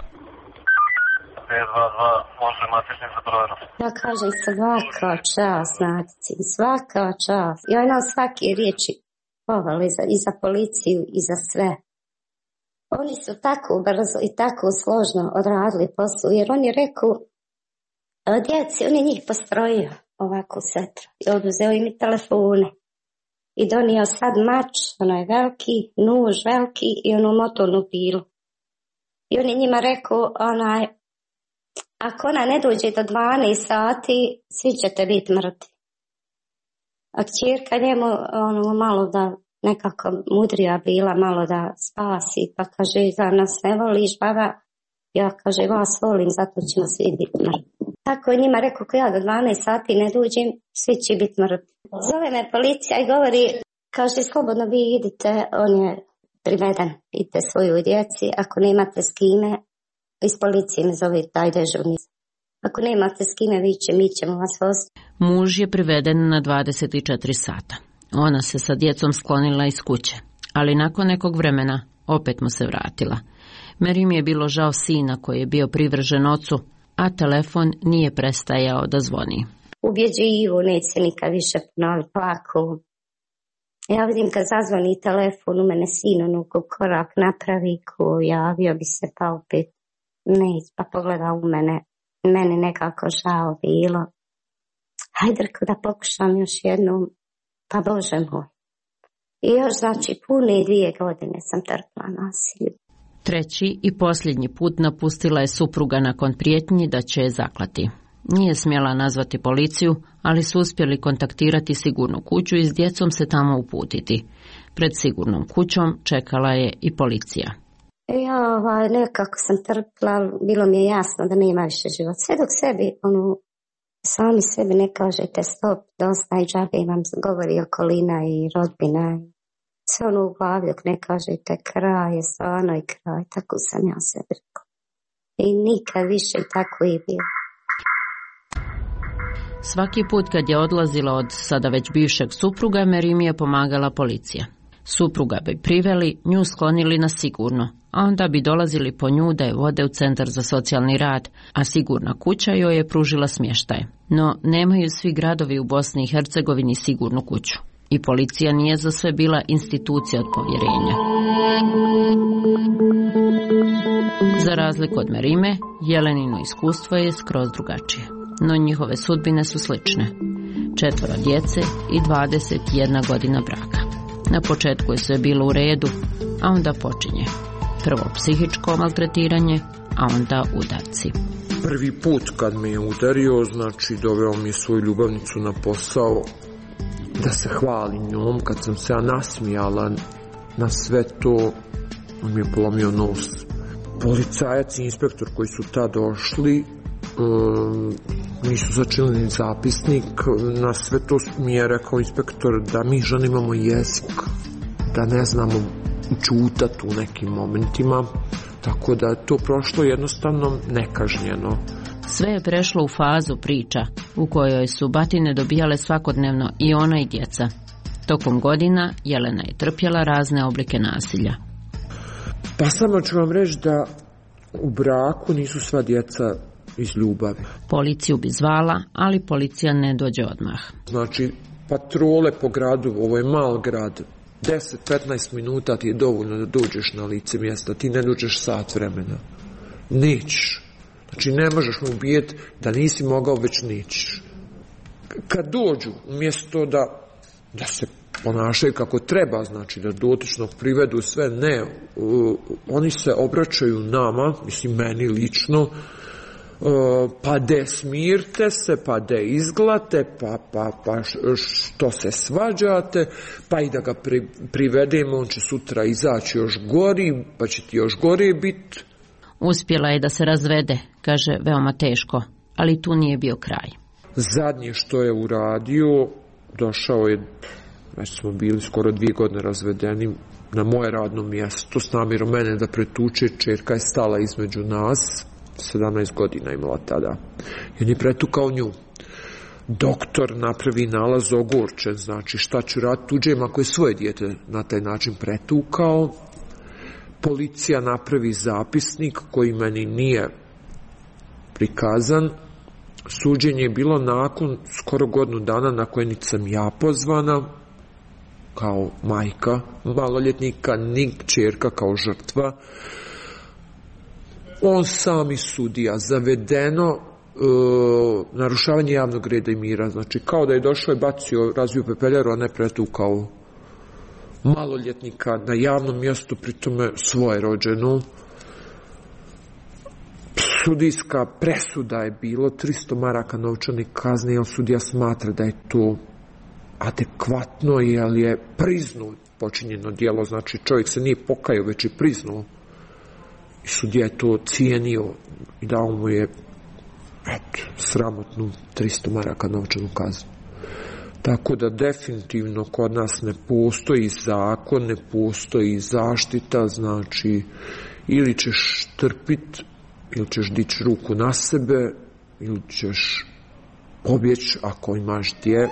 Ja kažem svaka čast, znati, svaka čast. Ja imam svake riječi pohvale i za policiju i za sve. Oni su tako brzo i tako složno odradili poslu, jer on je rekao djeci, on je njih postrojio ovako setro i oduzeo im i telefone. I donio sad mač, onaj veliki, nuž veliki i onu motornu pilu. I on je njima rekao, ako ona ne dođe do 12 sati, svi ćete biti mrtvi. A kćerka njemu malo da nekako mudrija bila, malo da spasi, pa kaže, za nas ne voliš, baba? Ja kaže, vas volim, zato ćemo svi biti mrtvi. Tako je njima rekao, ako ja do 12 sati ne dođem, svi će biti mrtvi. Zove me policija i govori, kaže, slobodno vi idite, on je priveden, idite svoju djeci, ako nemate s kime, iz policije me zove taj dežurni. Ako nemate s kime, mi ćemo vas voziti. Muž je priveden na 24 sata. Ona se sa djecom sklonila iz kuće, ali nakon nekog vremena opet mu se vratila. Merim je bilo žao sina koji je bio privržen ocu, a telefon nije prestajao da zvoni. Ubjeđivo, neće nikad više ponoviti, plako. Ja vidim kad zazvoni telefon, u mene sin korak napravi, ko javio bi se pa opet neće, pa pogleda u mene. Meni nekako žao bilo. Hajde da pokušam još jednom, pa Bože moj. I još pune 2 godine sam trpila nasilje. Treći i posljednji put napustila je supruga nakon prijetnji da će je zaklati. Nije smjela nazvati policiju, ali su uspjeli kontaktirati sigurnu kuću i s djecom se tamo uputiti. Pred sigurnom kućom čekala je i policija. Ja nekako sam trpila, bilo mi je jasno da nema više život. Sve dok sebi, sami sebi ne kažete stop, dosta i džabe vam govori okolina i rodbina. Sve u glavi dok ne kažete kraj je stvarno i kraj, tako sam ja sebi rekao. I nikad više i tako je bilo. Svaki put kad je odlazila od sada već bivšeg supruga, Merimi je pomagala policija. Supruga bi priveli, nju sklonili na sigurno, a onda bi dolazili po nju da je vode u centar za socijalni rad, a sigurna kuća joj je pružila smještaj. No, nemaju svi gradovi u Bosni i Hercegovini sigurnu kuću. I policija nije za sve bila institucija od povjerenja. Za razliku od Merime, Jelenino iskustvo je skroz drugačije. No njihove sudbine su slične. 4 djece i 21 godina braka. Na početku je sve bilo u redu, a onda počinje. Prvo psihičko maltretiranje, a onda udarci. Prvi put kad me je udario, doveo mi je svoju ljubavnicu na posao, da se hvali njom. Kad sam se ja nasmijala na sve to, on mi je polomio nos. policajac i inspektor koji su tad došli nisu začinili ni zapisnik. Na sve to mi je rekao inspektor da mi žene imamo jezik, da ne znamo čutati u nekim momentima, tako da je to prošlo jednostavno nekažnjeno. Sve je prešlo u fazu priča u kojoj su batine dobijale svakodnevno i ona i djeca. Tokom godina Jelena je trpjela razne oblike nasilja. Pa samo ću vam reći da u braku nisu sva djeca iz ljubavi. Policiju bi zvala, ali policija ne dođe odmah. Znači, patrole po gradu, ovo je mal grad, 10-15 minuta ti je dovoljno da dođeš na lice mjesta, ti ne dođeš sat vremena. Nećeš. Znači, ne možeš mu ubijeti da nisi mogao, već nećeš. Kad dođu, umjesto da se ponašaju kako treba, znači da dotičnog privedu sve, ne, oni se obraćaju nama, mislim meni lično, pa de smirte se, pa de izglate, pa što se svađate, pa i da ga privedemo, on će sutra izaći još gori, pa će ti još gore biti. Uspjela je da se razvede, kaže, veoma teško, ali tu nije bio kraj. Zadnje što je uradio, došao je, već smo bili skoro 2 godine razvedeni, na moje radno mjesto s namjerom mene da pretuče. Čerka je stala između nas, 17 godina imala tada, i on je pretukao nju. Doktor napravi nalaz ogorčen, znači šta ću raditi tuđem ako je svoje dijete na taj način pretukao. Policija napravi zapisnik koji meni nije prikazan. Suđenje je bilo nakon skoro godinu dana na koje niti sam ja pozvana kao majka maloljetnika, ni kćerka kao žrtva. On sami sudija, zavedeno narušavanje javnog reda i mira, znači kao da je došao i bacio, razvio pepeljaru, a ne pretukao maloljetnika na javnom mjestu, pritome svoje rođenu. Sudijska presuda je bilo 300 maraka novčane kazne, jer sudija smatra da je to adekvatno, jer je priznao počinjeno djelo, znači čovjek se nije pokajao, već je priznao. I sudija je to cijenio i dao mu je sramotnu 300 maraka novčanu kaznu. Tako da definitivno kod nas ne postoji zakon, ne postoji zaštita, znači ili ćeš trpiti, ili ćeš dići ruku na sebe, ili ćeš pobjeći ako imaš gdje.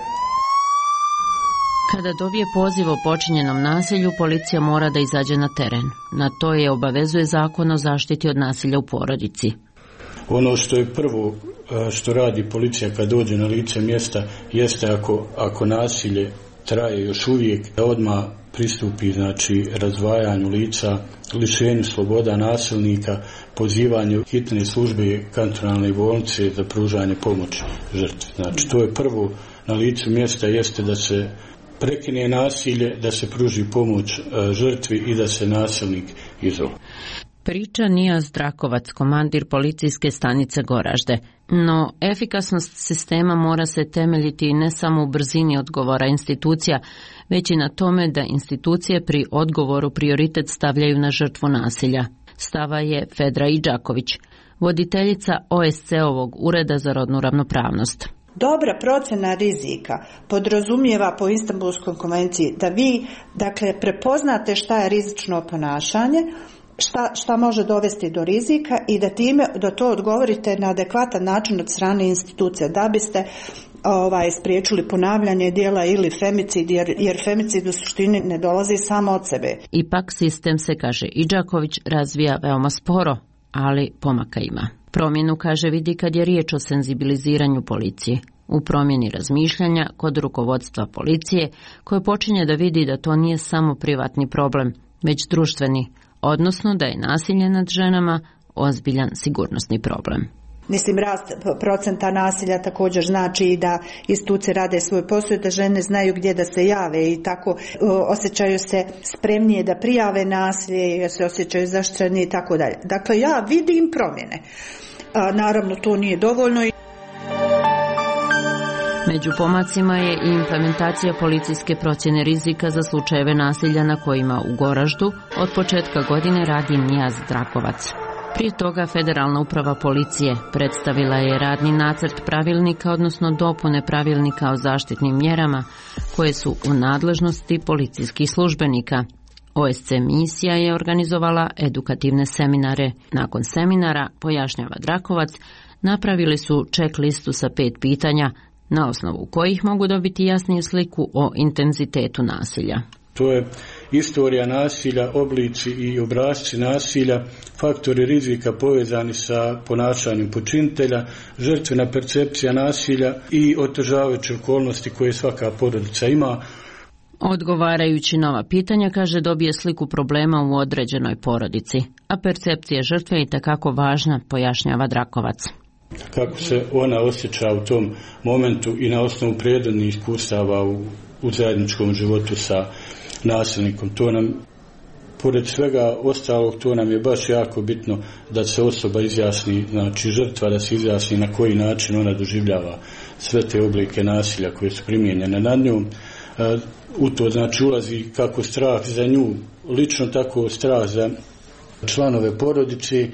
Kada dobije poziv o počinjenom nasilju, policija mora da izađe na teren. Na to je obavezuje Zakon o zaštiti od nasilja u porodici. Ono što je prvo što radi policija kad dođe na lice mjesta jeste ako nasilje traje još uvijek, da odmah pristupi, znači, razdvajanju lica, lišenju sloboda nasilnika, pozivanju hitne službe kantonalne bolnice za pružanje pomoći žrtvi. Znači, to je prvo na licu mjesta, jeste da se prekine nasilje, da se pruži pomoć žrtvi i da se nasilnik izoluje. Priča Nijaz Drakovac, komandir policijske stanice Goražde. No, efikasnost sistema mora se temeljiti ne samo u brzini odgovora institucija, već i na tome da institucije pri odgovoru prioritet stavljaju na žrtvu nasilja. Stava je Fedra Idžaković, voditeljica OSC-ovog Ureda za rodnu ravnopravnost. Dobra procjena rizika podrazumijeva po Istanbulskoj konvenciji da vi, dakle, prepoznate šta je rizično ponašanje, šta može dovesti do rizika i da to odgovorite na adekvatan način od strane institucija, da biste spriječili ponavljanje djela ili femicid, jer femicid u suštini ne dolazi samo od sebe. Ipak sistem se, kaže Idžaković, razvija veoma sporo, ali pomaka ima. Promjenu, kaže, vidi kad je riječ o senzibiliziranju policije, u promjeni razmišljanja kod rukovodstva policije, koje počinje da vidi da to nije samo privatni problem, već društveni, odnosno da je nasilje nad ženama ozbiljan sigurnosni problem. Mislim, rast procenta nasilja također znači i da institucije rade svoj posao, da žene znaju gdje da se jave i tako osjećaju se spremnije da prijave nasilje, jer se osjećaju zaštićeni i tako dalje. Dakle, ja vidim promjene. Naravno, to nije dovoljno. Među pomacima je i implementacija policijske procjene rizika za slučajeve nasilja na kojima u Goraždu od početka godine radi Nijaz Drakovac. Prije toga Federalna uprava policije predstavila je radni nacrt pravilnika, odnosno dopune pravilnika o zaštitnim mjerama koje su u nadležnosti policijskih službenika. OSC misija je organizovala edukativne seminare. Nakon seminara, pojašnjava Drakovac, napravili su check listu sa 5 pitanja, na osnovu kojih mogu dobiti jasniju sliku o intenzitetu nasilja. To je istorija nasilja, oblici i obrasci nasilja, faktori rizika povezani sa ponašanjem počinitelja, žrtvena percepcija nasilja i otežavajuće okolnosti koje svaka porodica ima. Odgovarajući nova pitanja, kaže, dobije sliku problema u određenoj porodici, a percepcija žrtve je itekako važna, pojašnjava Drakovac. Kako se ona osjeća u tom momentu i na osnovu prethodnih iskustava u zajedničkom životu sa nasilnikom. To nam, pored svega ostalog, to nam je baš jako bitno da se osoba izjasni, znači žrtva da se izjasni na koji način ona doživljava sve te oblike nasilja koje su primijenjene nad njom. U to znači ulazi kako strah za nju lično, tako strah za članove porodice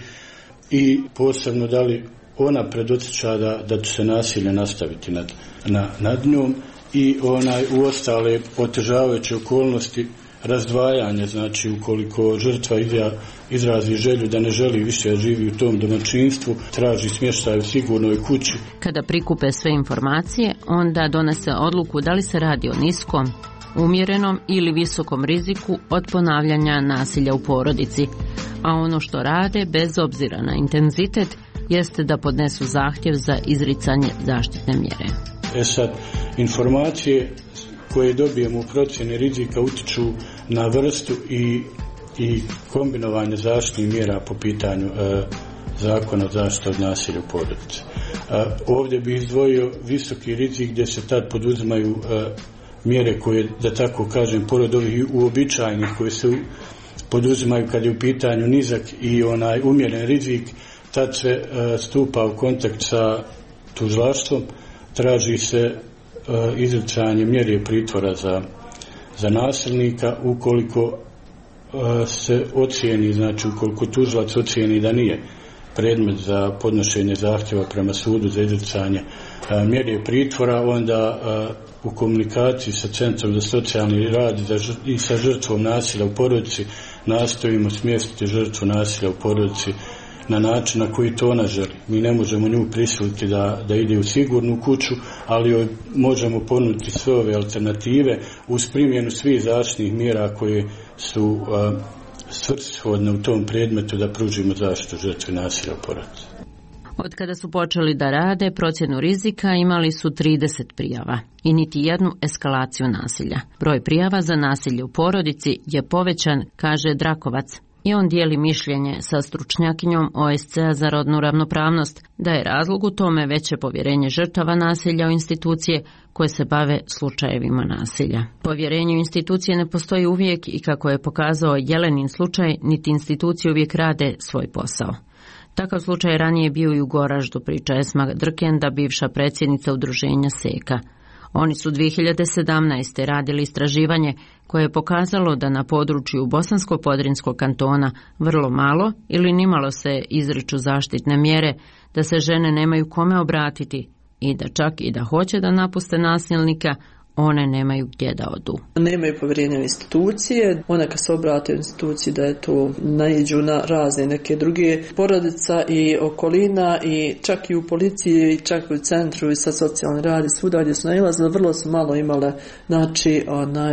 i posebno da li ona predosjeća da će se nasilje nastaviti nad njom i u ostale otežavajuće okolnosti razdvajanja, znači ukoliko žrtva izrazi želju da ne želi više živi u tom domaćinstvu, traži smještaj u sigurnoj kući. Kada prikupe sve informacije, onda donese odluku da li se radi o niskom, umjerenom ili visokom riziku od ponavljanja nasilja u porodici, a ono što rade, bez obzira na intenzitet, jeste da podnesu zahtjev za izricanje zaštitne mjere. Sad, informacije koje dobijemo u procjeni rizika utiču na vrstu i kombinovanje zaštitnih mjera po pitanju zakona o zaštiti od nasilja u porodici. Ovdje bih izdvojio visoki rizik gdje se tad poduzimaju mjere koje, da tako kažem, pored ovih uobičajenih koje se poduzimaju kad je u pitanju nizak i umjeren rizik, tad se stupa u kontakt sa tužilaštvom, traži se izricanje mjere pritvora za nasilnika ukoliko se ocijeni, znači ukoliko tužilac ocijeni da nije predmet za podnošenje zahtjeva prema sudu za izricanje mjere pritvora, onda u komunikaciji sa Centrom za socijalni rad i sa žrtvom nasilja u porodici nastojimo smjestiti žrtvu nasilja u porodici na način na koji to ona želi. Mi ne možemo nju prisiliti da ide u sigurnu kuću, ali joj možemo ponuditi sve ove alternative uz primjenu svih zaštitnih mjera koje su svrsishodne u tom predmetu da pružimo zaštitu žrtvi nasilja u porodici. Od kada su počeli da rade procjenu rizika, imali su 30 prijava i niti jednu eskalaciju nasilja. Broj prijava za nasilje u porodici je povećan, kaže Drakovac. I on dijeli mišljenje sa stručnjakinjom OSC-a za rodnu ravnopravnost da je razlog u tome veće povjerenje žrtava nasilja u institucije koje se bave slučajevima nasilja. Povjerenje u institucije ne postoji uvijek i kako je pokazao Jelenin slučaj, niti institucije uvijek rade svoj posao. Takav slučaj ranije bio i u Goraždu, priča Esma Drkenda, bivša predsjednica udruženja Seka. Oni su 2017. radili istraživanje koje je pokazalo da na području Bosansko-Podrinskog kantona vrlo malo ili nimalo se izriču zaštitne mjere, da se žene nemaju kome obratiti i da čak i da hoće da napuste nasilnika, one nemaju gdje da odu. Nemaju povjerenja u institucije, one kad se obrate u instituciji da je to naiđu na razne neke druge porodica i okolina i čak i u policiji i čak i u centru i sa socijalni rad i svuda gdje su nailazile, vrlo su malo imale, znači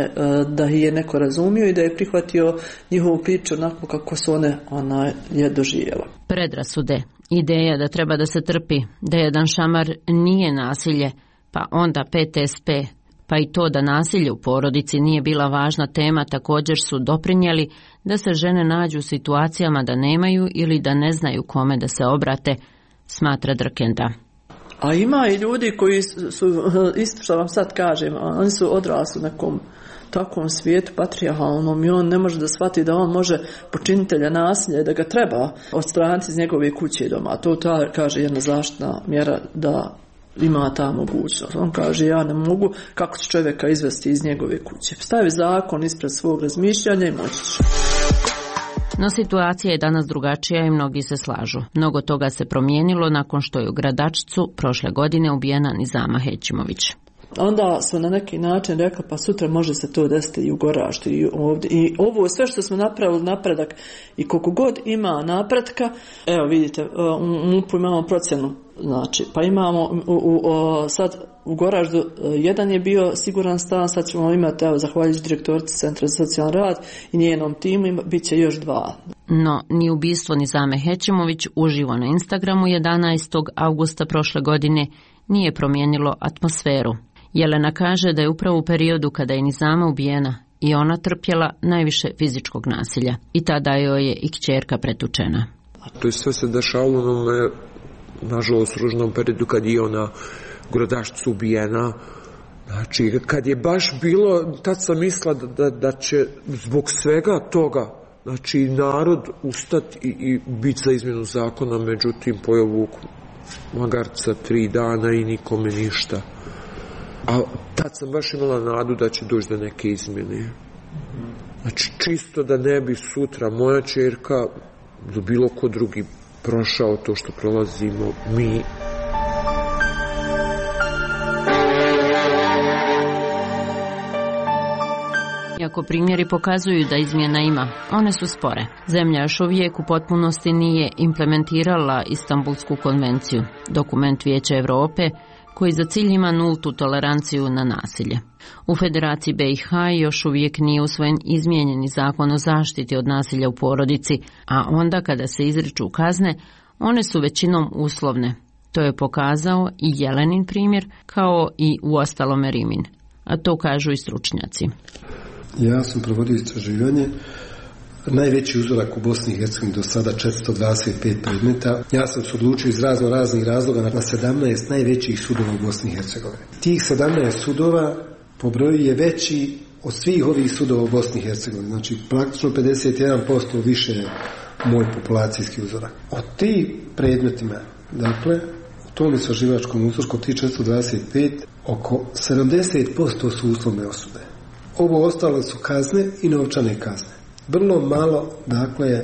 da je neko razumio i da je prihvatio njihovu priču onako kako su one je doživjela. Predrasude, ideja da treba da se trpi, da jedan šamar nije nasilje, pa onda PTSP, pa i to da nasilje u porodici nije bila važna tema, također su doprinijeli da se žene nađu u situacijama da nemaju ili da ne znaju kome da se obrate, smatra Drkenda. A ima i ljudi koji su, isto što vam sad kažem, oni su odrasli u nekom takvom svijetu patrijarhalnom i on ne može da shvati da on može počinitelja nasilja, da ga treba odstraniti iz njegove kuće i doma. To kaže jedna zaštitna mjera da ima ta mogućnost. On kaže, ja ne mogu, kako će čovjeka izvesti iz njegove kuće. Stavi zakon ispred svog razmišljanja i moći će. No situacija je danas drugačija i mnogi se slažu. Mnogo toga se promijenilo nakon što je u Gradačcu prošle godine ubijena Nizama Hećimović. Onda su na neki način rekli pa sutra može se to desiti i u Goraždu i ovdje. I ovo sve što smo napravili napredak i koliko god ima napretka, evo vidite, u MUP-u imamo procjenu, znači, pa imamo sad u Goraždu jedan je bio siguran stan, sad ćemo imati, evo, zahvaljujući direktorici Centra za socijalni rad i njenom timu, bit će još 2. No, ni ubistvo Nizame Hećimović uživo na Instagramu 11. augusta prošle godine nije promijenilo atmosferu. Jelena kaže da je upravo u periodu kada je Nizama ubijena i ona trpjela najviše fizičkog nasilja i tada joj je i kćerka pretučena. To je sve se dešavalo na, nažalost, ružnom periodu kad je ona u Gradačcu ubijena. Znači, kad je baš bilo, tad sam mislila da će zbog svega toga, znači, narod ustati i biti za izmjenu zakona, međutim, pojavu magarca 3 dana i nikome ništa. A tad sam baš imala nadu da će doći do neke izmjene. Znači, čisto da ne bi sutra moja ćerka do bilo ko drugi prošao to što prolazimo mi. Iako primjeri pokazuju da izmjena ima, one su spore. Zemlja još uvijek u potpunosti nije implementirala Istanbulsku konvenciju, dokument Vijeća Europe koji za cilj ima nultu toleranciju na nasilje. U Federaciji BiH još uvijek nije usvojen izmijenjeni zakon o zaštiti od nasilja u porodici, a onda kada se izriču kazne, one su većinom uslovne. To je pokazao i Jelenin primjer, kao i uostalome Rimin, a to kažu i stručnjaci. Ja sam provodio istraživanje. Najveći uzorak u Bosni i Hercegovini do sada 425 predmeta. Ja sam se odlučio iz raznih razloga na 17 najvećih sudova u Bosni i Hercegovini. Tih 17 sudova po broju je veći od svih ovih sudova u Bosni i Hercegovini. Znači praktično 51% više je moj populacijski uzorak. Od tih predmetima, dakle, u tom istraživačkom uzorku, ti 425, oko 70% su uslovne osude. Ovo ostalo su kazne i novčane kazne. Vrlo malo, dakle,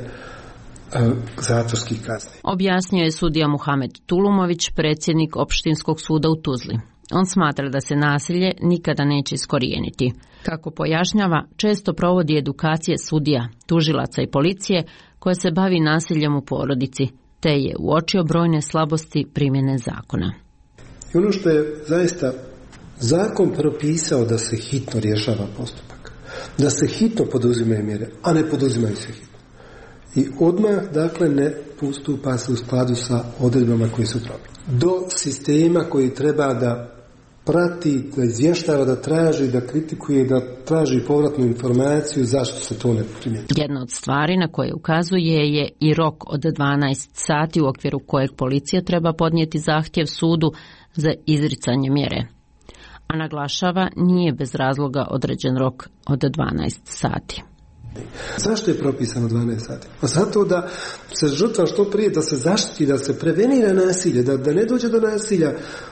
zatvorskih kazni. Objasnio je sudija Muhamed Tulumović, predsjednik Opštinskog suda u Tuzli. On smatra da se nasilje nikada neće iskorijeniti. Kako pojašnjava, često provodi edukacije sudija, tužilaca i policije koja se bavi nasiljem u porodici, te je uočio brojne slabosti primjene zakona. I ono što je zaista zakon propisao da se hitno rješava postupak, da se hitno poduzimaju mjere, a ne poduzimaju se hitno. I odmah, dakle, ne postupa se u skladu sa odredbama koji su propisane. Do sistema koji treba da prati, da izvještava, da traži, da kritikuje, da traži povratnu informaciju zašto se to ne primjenjuje. Jedna od stvari na koje ukazuje je i rok od 12 sati u okviru kojeg policija treba podnijeti zahtjev sudu za izricanje mjere. A naglašava, nije bez razloga određen rok od 12 sati. Zašto je propisano 12 sati? Pa zato da se žrtva što prije, da se zaštiti, da se prevenira nasilje, da ne dođe do nasilja,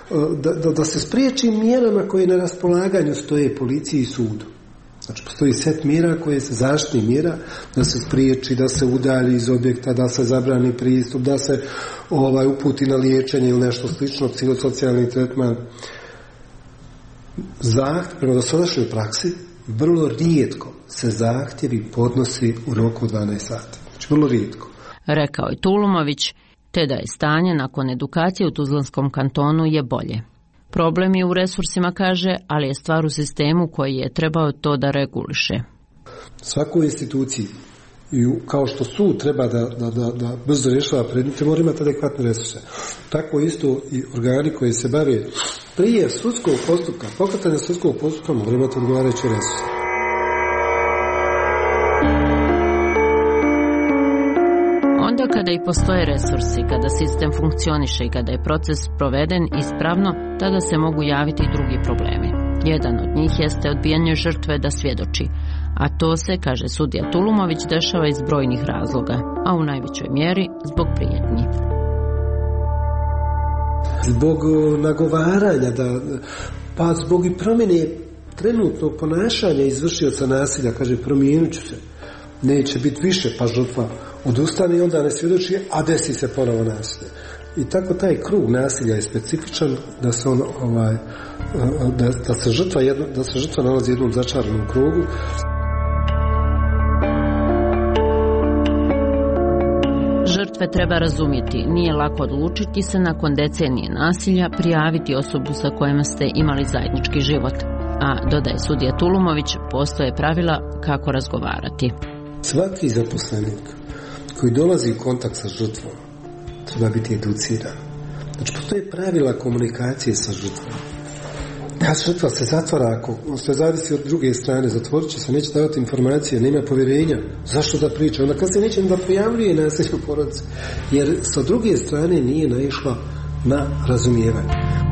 da se spriječi mjerama koje na raspolaganju stoje policiji i sudu. Znači, postoji set mjera koje se zaštitnih mjera, da se spriječi, da se udalji iz objekta, da se zabrani pristup, da se uputi na liječenje ili nešto slično, psihosocijalni tretman. Zahtjev, prema dosadašnjoj praksi, vrlo rijetko se zahtjevi podnosi u roku 12 sati. Znači, vrlo rijetko. Rekao je Tulumović, te da je stanje nakon edukacije u Tuzlanskom kantonu je bolje. Problem je u resursima, kaže, ali je stvar u sistemu koji je trebao to da reguliše. Svakoj instituciji, kao što sud treba da brzo rješava predmete, mora imati adekvatne resurse. Tako isto i organi koji se bave prije sudskog postupka, pokretanja sudskog postupka, mora imati odgovarajuće resurse. Onda kada i postoje resursi, kada sistem funkcioniše i kada je proces proveden ispravno, tada se mogu javiti i drugi problemi. Jedan od njih jeste odbijanje žrtve da svjedoči, a to se, kaže sudija Tulumović, dešava iz brojnih razloga, a u najvećoj mjeri zbog prijetnji. Zbog nagovaranja, pa zbog i promjene trenutnog ponašanja izvršioca nasilja, kaže promijenit ću se. neće biti više, pa žrtva odustane i onda ne svjedoči, a desi se ponovo nasilje. I tako taj krug nasilja je specifičan, da se on da se žrtva nalazi u jednom začaranom krugu. Žrtve treba razumjeti, nije lako odlučiti se nakon decenije nasilja prijaviti osobu sa kojima ste imali zajednički život. A, dodaje sudija Tulumović, postoje pravila kako razgovarati. Svaki zaposlenik koji dolazi u kontakt sa žrtvom treba biti educiran. Znači, postoje pravila komunikacije sa žrtvom. Ta žrtva se zatvara, ako sve zavisi od druge strane, zatvorit će se, neće davati informacije, nema povjerenja. Zašto da priča? Onda kad se neće da prijavljuje nasilje u porodici. Jer sa druge strane nije naišla na razumijevanje.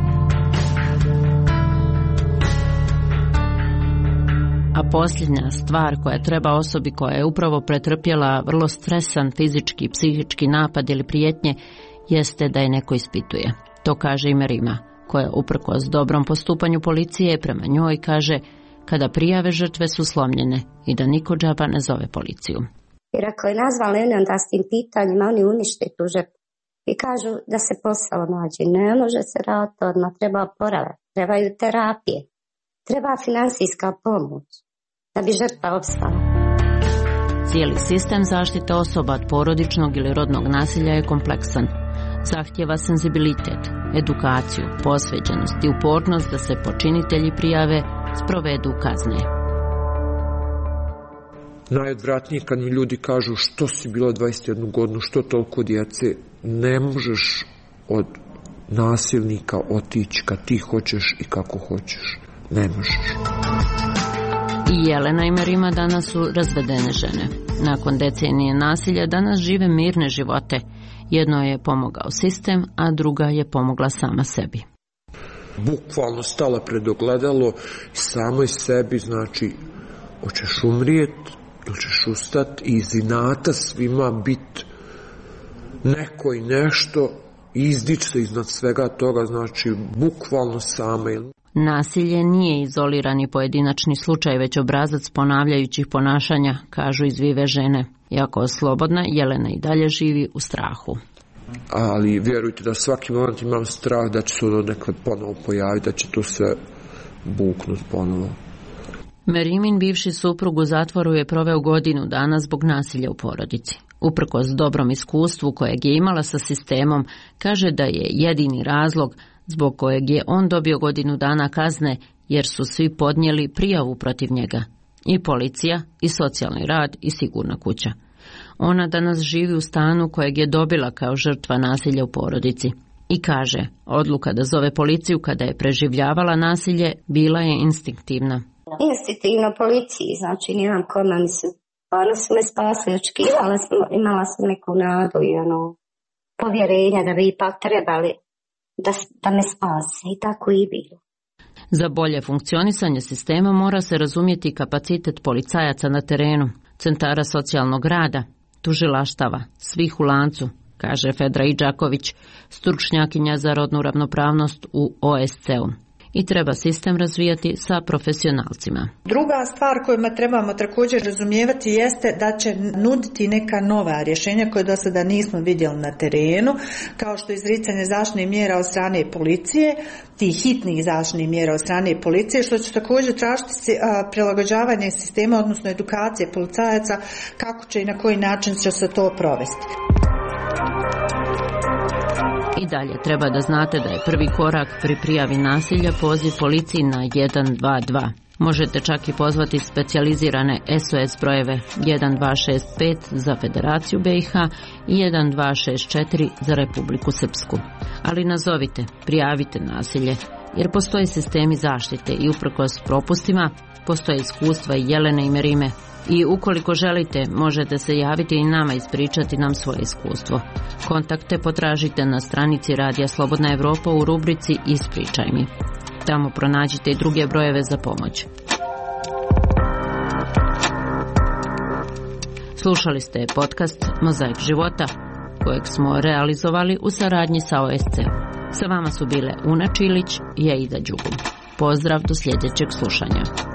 A posljednja stvar koja treba osobi koja je upravo pretrpjela vrlo stresan fizički i psihički napad ili prijetnje jeste da je neko ispituje. To kaže i Merima, koja uprkos dobrom postupanju policije prema njoj kaže kada prijave žrtve su slomljene i da niko džaba ne zove policiju. Jer ako je nazvala onda s tim pitanjima, oni unište tu žrtvu i kažu da se posao nađe. Ne može se raditi odmah, treba oporavak, trebaju terapije, treba finansijska pomoć da bi žrtva opstala. Cijeli sistem zaštite osoba od porodičnog ili rodnog nasilja je kompleksan. Zahtjeva senzibilitet, edukaciju, posvećenost i upornost da se počinitelji prijave, sprovedu kazne. Najodvratnije kad mi ljudi kažu što si bila 21 godinu, što toliko djece, ne možeš od nasilnika otići kad ti hoćeš i kako hoćeš. Ne možeš. I Jelena i Merima danas su razvedene žene. Nakon decenije nasilja danas žive mirne živote. Jedno je pomogao sistem, a druga je pomogla sama sebi. Bukvalno stala pred ogledalo i samoj sebi, znači, hoćeš umrijeti ili ćeš ustati i iz inata svima biti neko i nešto i izdići se iznad svega toga, znači, bukvalno sama. Nasilje nije izolirani pojedinačni slučaj, već obrazac ponavljajućih ponašanja, kažu izvive žene. Iako slobodna, Jelena i dalje živi u strahu. Ali vjerujte da svaki moment imam strah da će se ono nekad ponovo pojaviti, da će to sve buknuti ponovo. Merimin bivši suprug u zatvoru je proveo godinu dana zbog nasilja u porodici. Uprkos dobrom iskustvu kojeg je imala sa sistemom, kaže da je jedini razlog zbog kojeg je on dobio godinu dana kazne, jer su svi podnijeli prijavu protiv njega. I policija, i socijalni rad, i sigurna kuća. Ona danas živi u stanu kojeg je dobila kao žrtva nasilja u porodici. I kaže, odluka da zove policiju kada je preživljavala nasilje bila je instinktivna. Instinktivno policiji, znači nijem kome, mislim, stvarno su me spasili, imala sam neku nadu i povjerenja da bi ipak trebali da me spase i tako i bilo. Za bolje funkcionisanje sistema mora se razumjeti kapacitet policajaca na terenu, centara socijalnog rada, tužilaštava, svih u lancu, kaže Fedra Idžaković, stručnjakinja za rodnu ravnopravnost u OSCE-u. I treba sistem razvijati sa profesionalcima. Druga stvar koju trebamo također razumijevati jeste da će nuditi neka nova rješenja koje do sada nismo vidjeli na terenu, kao što je izricanje zaštitnih mjera od strane policije, tih hitnih zaštitnih mjera od strane policije, što će također tražiti prilagođavanje sistema, odnosno edukacije policajaca, kako će i na koji način će se to provesti. I dalje treba da znate da je prvi korak pri prijavi nasilja poziv policiji na 122. Možete čak i pozvati specijalizirane SOS brojeve 1265 za Federaciju BiH i 1264 za Republiku Srpsku. Ali nazovite, prijavite nasilje, jer postoje sistemi zaštite i uprkos propustima postoje iskustva i Jelene i Merime. I ukoliko želite, možete se javiti i nama ispričati nam svoje iskustvo. Kontakte potražite na stranici Radija Slobodna Evropa u rubrici Ispričaj mi. Tamo pronađite i druge brojeve za pomoć. Slušali ste podcast Mozaik života, kojeg smo realizovali u saradnji sa OSCE. Sa vama su bile Una Čilić i Aida Đugum. Pozdrav do sljedećeg slušanja.